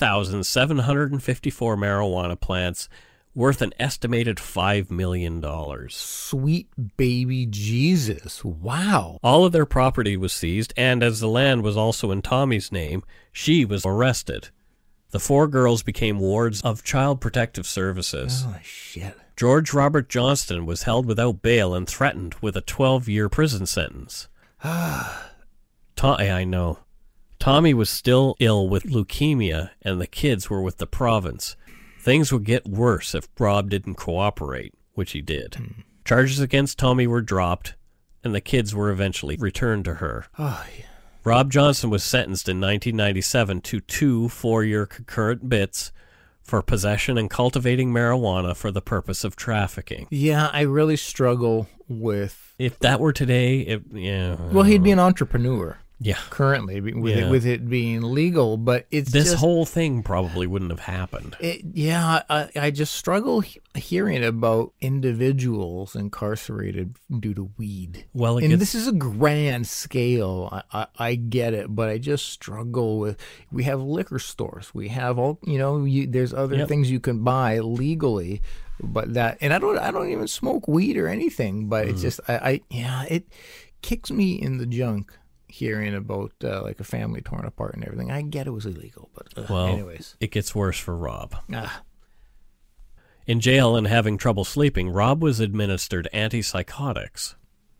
3,754 marijuana plants worth an estimated $5 million. Sweet baby Jesus. Wow. All of their property was seized, and as the land was also in Tommy's name, she was arrested. The 4 girls became wards of Child Protective Services. Oh, shit. George Robert Johnston was held without bail and threatened with a 12-year prison sentence. I know. Tommy was still ill with leukemia, and the kids were with the province. Things would get worse if Rob didn't cooperate, which he did. Charges against Tommy were dropped, and the kids were eventually returned to her. Oh, yeah. Rob Johnson was sentenced in 1997 to 2 4-year concurrent bits for possession and cultivating marijuana for the purpose of trafficking. Yeah, I really struggle with... If that were today, Well, he'd be an entrepreneur. Yeah. Currently, with it being legal, but it's this just, whole thing probably wouldn't have happened. I just struggle hearing about individuals incarcerated due to weed. Well, this is a grand scale. I get it, but I just struggle with. We have liquor stores. We have all there's other things you can buy legally, but and I don't even smoke weed or anything. But it's just it kicks me in the junk. Hearing about like a family torn apart and everything. I get it was illegal, but anyways. It gets worse for Rob. Ah. In jail and having trouble sleeping, Rob was administered antipsychotics.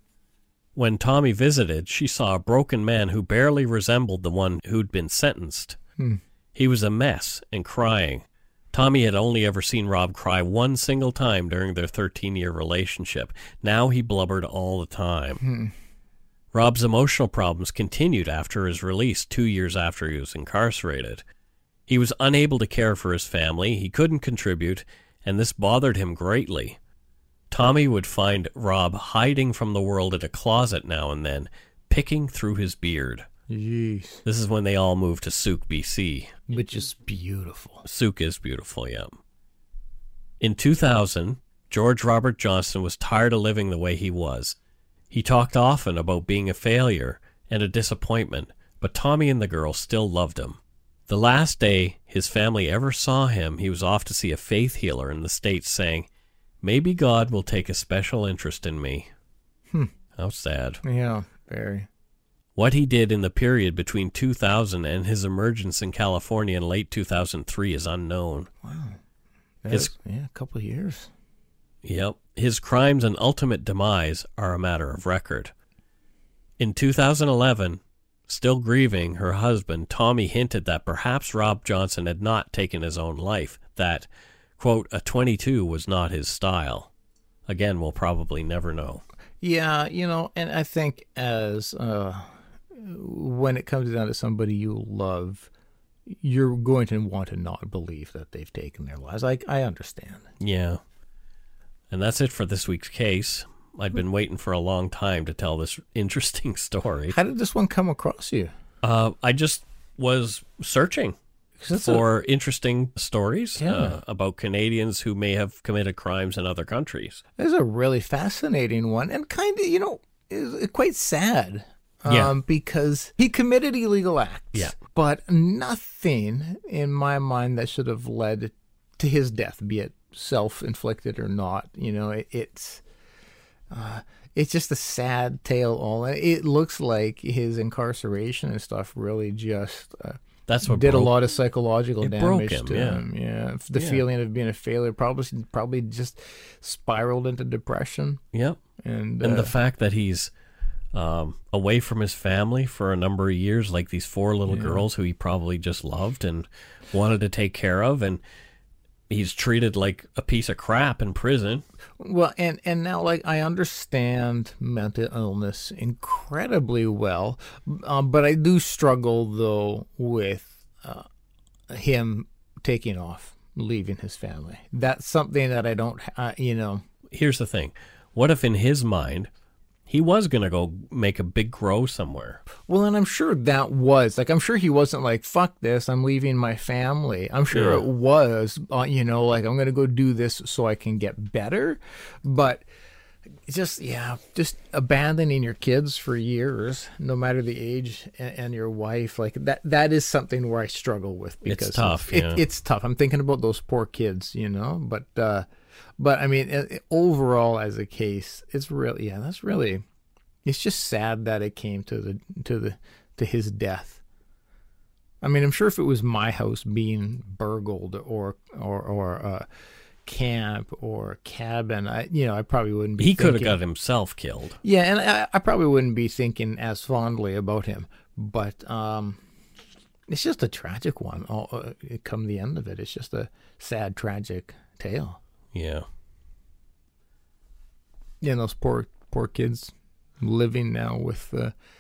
When Tommy visited, she saw a broken man who barely resembled the one who'd been sentenced. He was a mess and crying. Tommy had only ever seen Rob cry one single time during their 13-year relationship. Now he blubbered all the time. Rob's emotional problems continued after his release 2 years after he was incarcerated. He was unable to care for his family, he couldn't contribute, and this bothered him greatly. Tommy would find Rob hiding from the world in a closet now and then, picking through his beard. Jeez. This is when they all moved to Souk, BC. Which is beautiful. Souk is beautiful, yeah. In 2000, George Robert Johnston was tired of living the way he was. He talked often about being a failure and a disappointment, but Tommy and the girls still loved him. The last day his family ever saw him, he was off to see a faith healer in the States saying, "Maybe God will take a special interest in me." How sad. Yeah, very. What he did in the period between 2000 and his emergence in California in late 2003 is unknown. Wow. A couple of years. Yep. His crimes and ultimate demise are a matter of record. In 2011, still grieving her husband, Tommy hinted that perhaps Rob Johnson had not taken his own life, that, quote, a 22 was not his style. Again, we'll probably never know. Yeah, and I think as when it comes down to somebody you love, you're going to want to not believe that they've taken their lives. I understand. Yeah. And that's it for this week's case. I'd been waiting for a long time to tell this interesting story. How did this one come across you? I just was searching for interesting stories about Canadians who may have committed crimes in other countries. This is a really fascinating one and kind of, is quite sad. Because he committed illegal acts. Yeah. But nothing in my mind that should have led to his death, be it self-inflicted or not. It's just a sad tale. It looks like his incarceration and stuff really just that's what did a lot of psychological damage him, to him. Yeah, the feeling of being a failure probably just spiraled into depression. Yep. And the fact that he's away from his family for a number of years, like these 4 little girls who he probably just loved and wanted to take care of, and he's treated like a piece of crap in prison. Well, and now, like, I understand mental illness incredibly well, but I do struggle, though, with him taking off, leaving his family. That's something that I don't, Here's the thing. What if in his mind he was going to go make a big grow somewhere? Well, and I'm sure that was, like, I'm sure he wasn't like, fuck this, I'm leaving my family. I'm sure it was, like, I'm going to go do this so I can get better. But just abandoning your kids for years, no matter the age, and your wife, like, that is something where I struggle with. Because it's tough. It's tough. I'm thinking about those poor kids, But I mean, overall, as a case, it's really, it's just sad that it came to his death. I mean, I'm sure if it was my house being burgled or camp or cabin, I probably wouldn't be. He could have got himself killed. Yeah, and I probably wouldn't be thinking as fondly about him. But it's just a tragic one. Come the end of it, it's just a sad, tragic tale. Yeah. Yeah, those poor kids living now with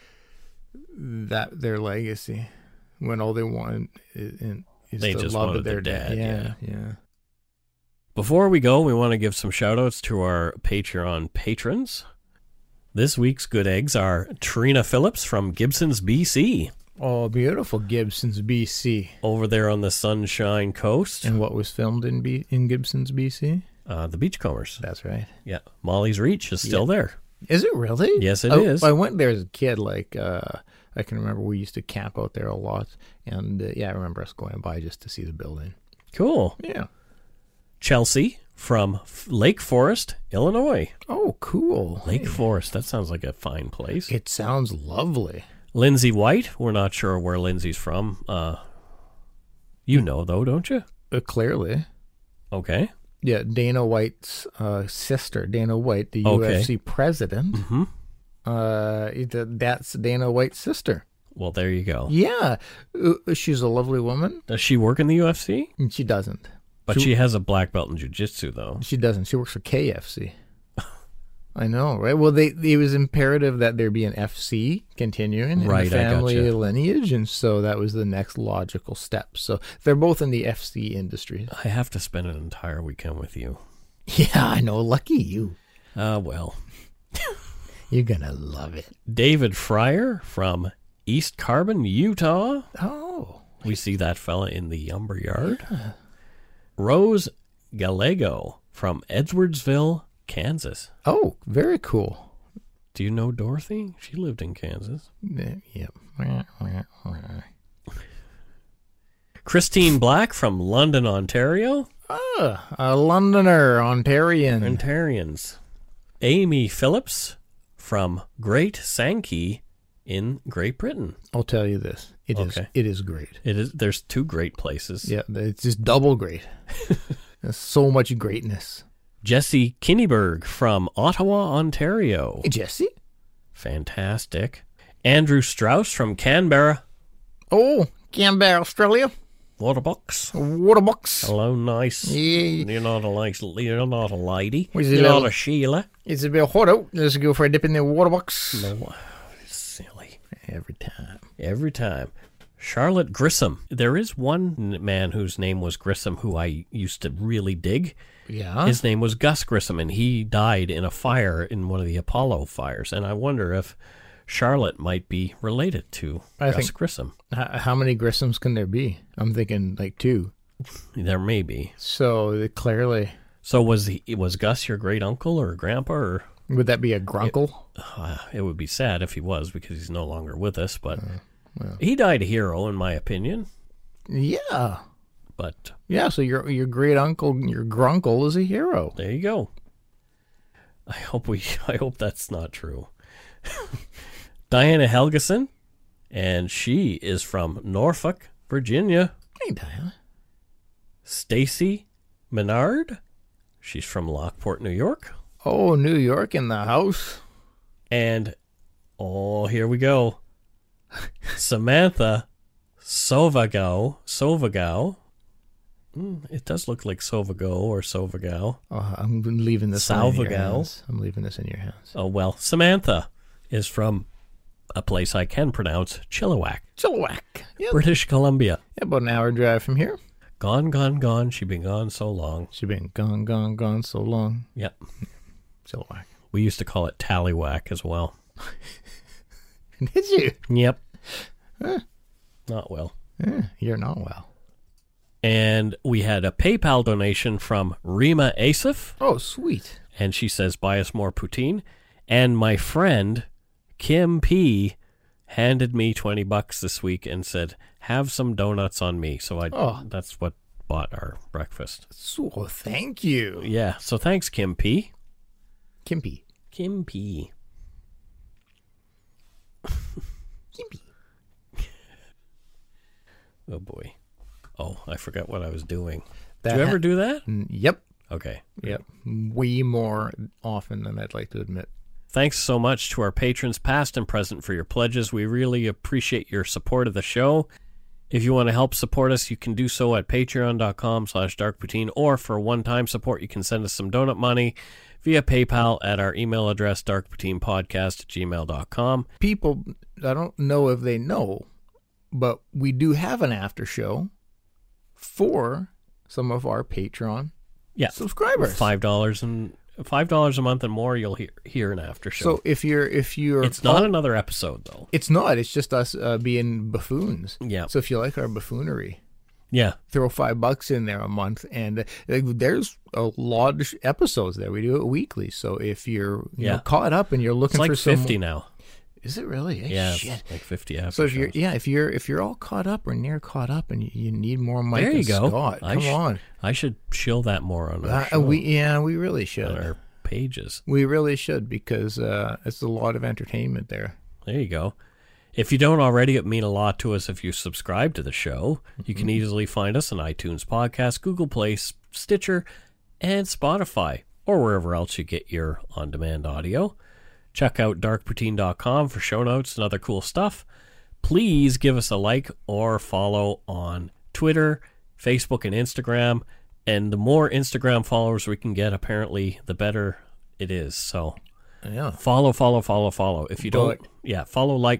their legacy, when all they want is they the just love wanted of their their dad. Yeah. Before we go, we want to give some shout-outs to our Patreon patrons. This week's good eggs are Trina Phillips from Gibsons, BC. Oh, beautiful Gibsons, BC. Over there on the Sunshine Coast. And what was filmed in Gibsons, BC? The Beachcombers. That's right. Yeah. Molly's Reach is still there. Is it really? Yes, it is. I went there as a kid. Like, I can remember we used to camp out there a lot. And, I remember us going by just to see the building. Cool. Yeah. Chelsea from Lake Forest, Illinois. Oh, cool. Lake Forest. That sounds like a fine place. It sounds lovely. Lindsay White. We're not sure where Lindsay's from. You know, though, don't you? Clearly. Okay. Yeah, Dana White's sister, Dana White, the UFC president. Mm-hmm. That's Dana White's sister. Well, there you go. Yeah. She's a lovely woman. Does she work in the UFC? She doesn't. But she has a black belt in jiu-jitsu, though. She doesn't. She works for KFC. I know, right? Well, it was imperative that there be an FC continuing in the family lineage, and so that was the next logical step. So they're both in the FC industry. I have to spend an entire weekend with you. Yeah, I know. Lucky you. Well. You're going to love it. David Fryer from East Carbon, Utah. Oh. We see that fella in the lumber yard. Yeah. Rose Gallego from Edwardsville, Kansas. Oh, very cool. Do you know Dorothy? She lived in Kansas. Yep. Christine Black from London, Ontario. Ah, a Londoner, Ontarian. Ontarians. Amy Phillips from Great Sankey in Great Britain. I'll tell you this. It is great. It is. There's 2 great places. Yeah, it's just double great. There's so much greatness. Jesse Kinneberg from Ottawa, Ontario. Hey, Jesse. Fantastic. Andrew Strauss from Canberra. Oh, Canberra, Australia. Waterbox. Hello, nice. Yeah. You're not a lady. You're not a Sheila. It's a bit hot out. Let's go for a dip in the waterbox. No, silly. Every time. Charlotte Grissom. There is one man whose name was Grissom who I used to really dig. Yeah. His name was Gus Grissom, and he died in a fire in one of the Apollo fires. And I wonder if Charlotte might be related to Gus Grissom. How many Grissoms can there be? I'm thinking like 2. There may be. So clearly. So was Gus your great uncle or grandpa, or would that be a grunkle? It would be sad if he was, because he's no longer with us. But he died a hero, in my opinion. Yeah. But yeah, so your great uncle, your grunkle, is a hero. There you go. I hope that's not true. Diana Helgeson, and she is from Norfolk, Virginia. Hey, Diana. Stacy Menard, she's from Lockport, New York. Oh, New York in the house. And Oh, here we go. Samantha Sovagao. It does look like Sovago or Sovagao. Oh, I'm leaving this in your Salvagao. hands. I'm leaving this in your hands. Oh, well, Samantha is from a place I can pronounce, Chilliwack, Chilliwack. Yep. British Columbia. Yeah, about an hour drive from here. Gone, gone, gone. She been gone so long. She's been gone so long. Yep. Chilliwack. We used to call it Tallywhack as well. Did you? Yep. Not well. You're not well. And we had a PayPal donation from Rima Asif. Oh, sweet. And she says, buy us more poutine. And my friend, Kim P., handed me $20 this week and said, have some donuts on me. So that's what bought our breakfast. So, thank you. Yeah. So thanks, Kim P. Kimpy. Kim P. Kimpy. Oh, boy. Oh, I forgot what I was doing. That Did you ever do that? Yep. Okay. Yep. Way more often than I'd like to admit. Thanks so much to our patrons, past and present, for your pledges. We really appreciate your support of the show. If you want to help support us, you can do so at patreon.com/darkpoutine, or for one-time support, you can send us some donut money via PayPal at our email address, darkpoutinepodcast@gmail.com. People, I don't know if they know, but we do have an after show for some of our Patreon subscribers. $5 a month and more, you'll hear an after show. So if you're it's not another episode though. It's not. It's just us being buffoons. Yeah. So if you like our buffoonery, yeah, throw $5 in there a month, and there's a lot of episodes there. We do it weekly. So if you're know, caught up and you're looking it's like for some 50 now. Is it really? Yeah, shit. It's like 50 after So if shows. if you're all caught up or near caught up, and you need more Mike there you and go. Scott, come on. I should shill that more on our show, we really should. on our pages. We really should, because it's a lot of entertainment there. There you go. If you don't already, it mean a lot to us if you subscribe to the show. You can easily find us on iTunes Podcast, Google Play, Stitcher, and Spotify, or wherever else you get your on-demand audio. Check out darkpoutine.com for show notes and other cool stuff. Please give us a like or follow on Twitter, Facebook, and Instagram. And the more Instagram followers we can get, apparently, the better it is. So Yeah. follow. If you don't, follow, like.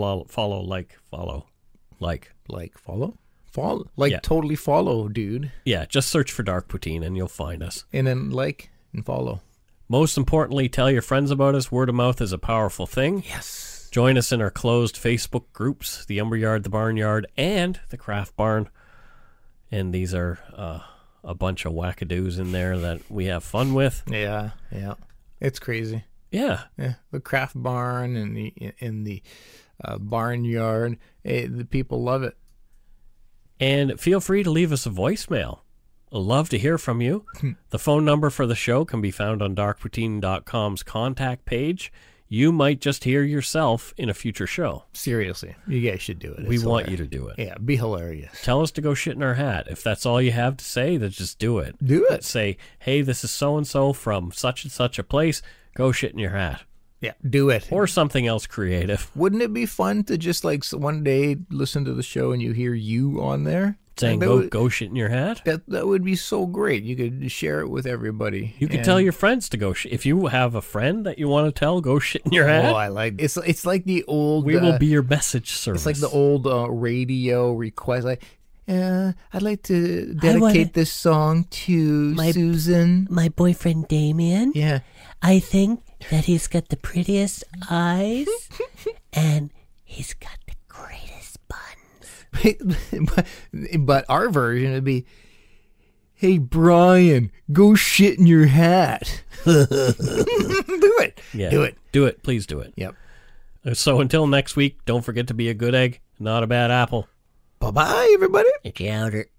Totally follow, dude. Yeah, just search for Dark Poutine and you'll find us. And then like and follow. Most importantly, tell your friends about us. Word of mouth is a powerful thing. Yes. Join us in our closed Facebook groups, the Umberyard, the Barnyard, and the Craft Barn. And these are a bunch of wackadoos in there that we have fun with. Yeah. It's crazy. Yeah. The Craft Barn and the Barnyard, the people love it. And feel free to leave us a voicemail. I'd love to hear from you. The phone number for the show can be found on darkpoutine.com's contact page. You might just hear yourself in a future show. Seriously, you guys should do it. We It's want hilarious. you to do it. Yeah, be hilarious. Tell us to go shit in our hat. If that's all you have to say, then just do it. Do it. Say, hey, this is so-and-so from such and such a place. Go shit in your hat. Yeah, do it. Or something else creative. Wouldn't it be fun to just like one day listen to the show and you hear you on there? Saying, go shit in your hat? That would be so great. You could share it with everybody. You could tell your friends to go shit. If you have a friend that you want to tell, go shit in your hat. Oh, I like it's like the old. We will be your message service. It's like the old radio request. Like, I'd like to dedicate this song to Susan. My boyfriend Damien. Yeah. I think that he's got the prettiest eyes and he's got the greatest buns. but our version would be, hey, Brian, go shit in your hat. Do it. Yeah. Do it. Do it. Please do it. Yep. So until next week, don't forget to be a good egg, not a bad apple. Bye-bye, everybody. It's outer.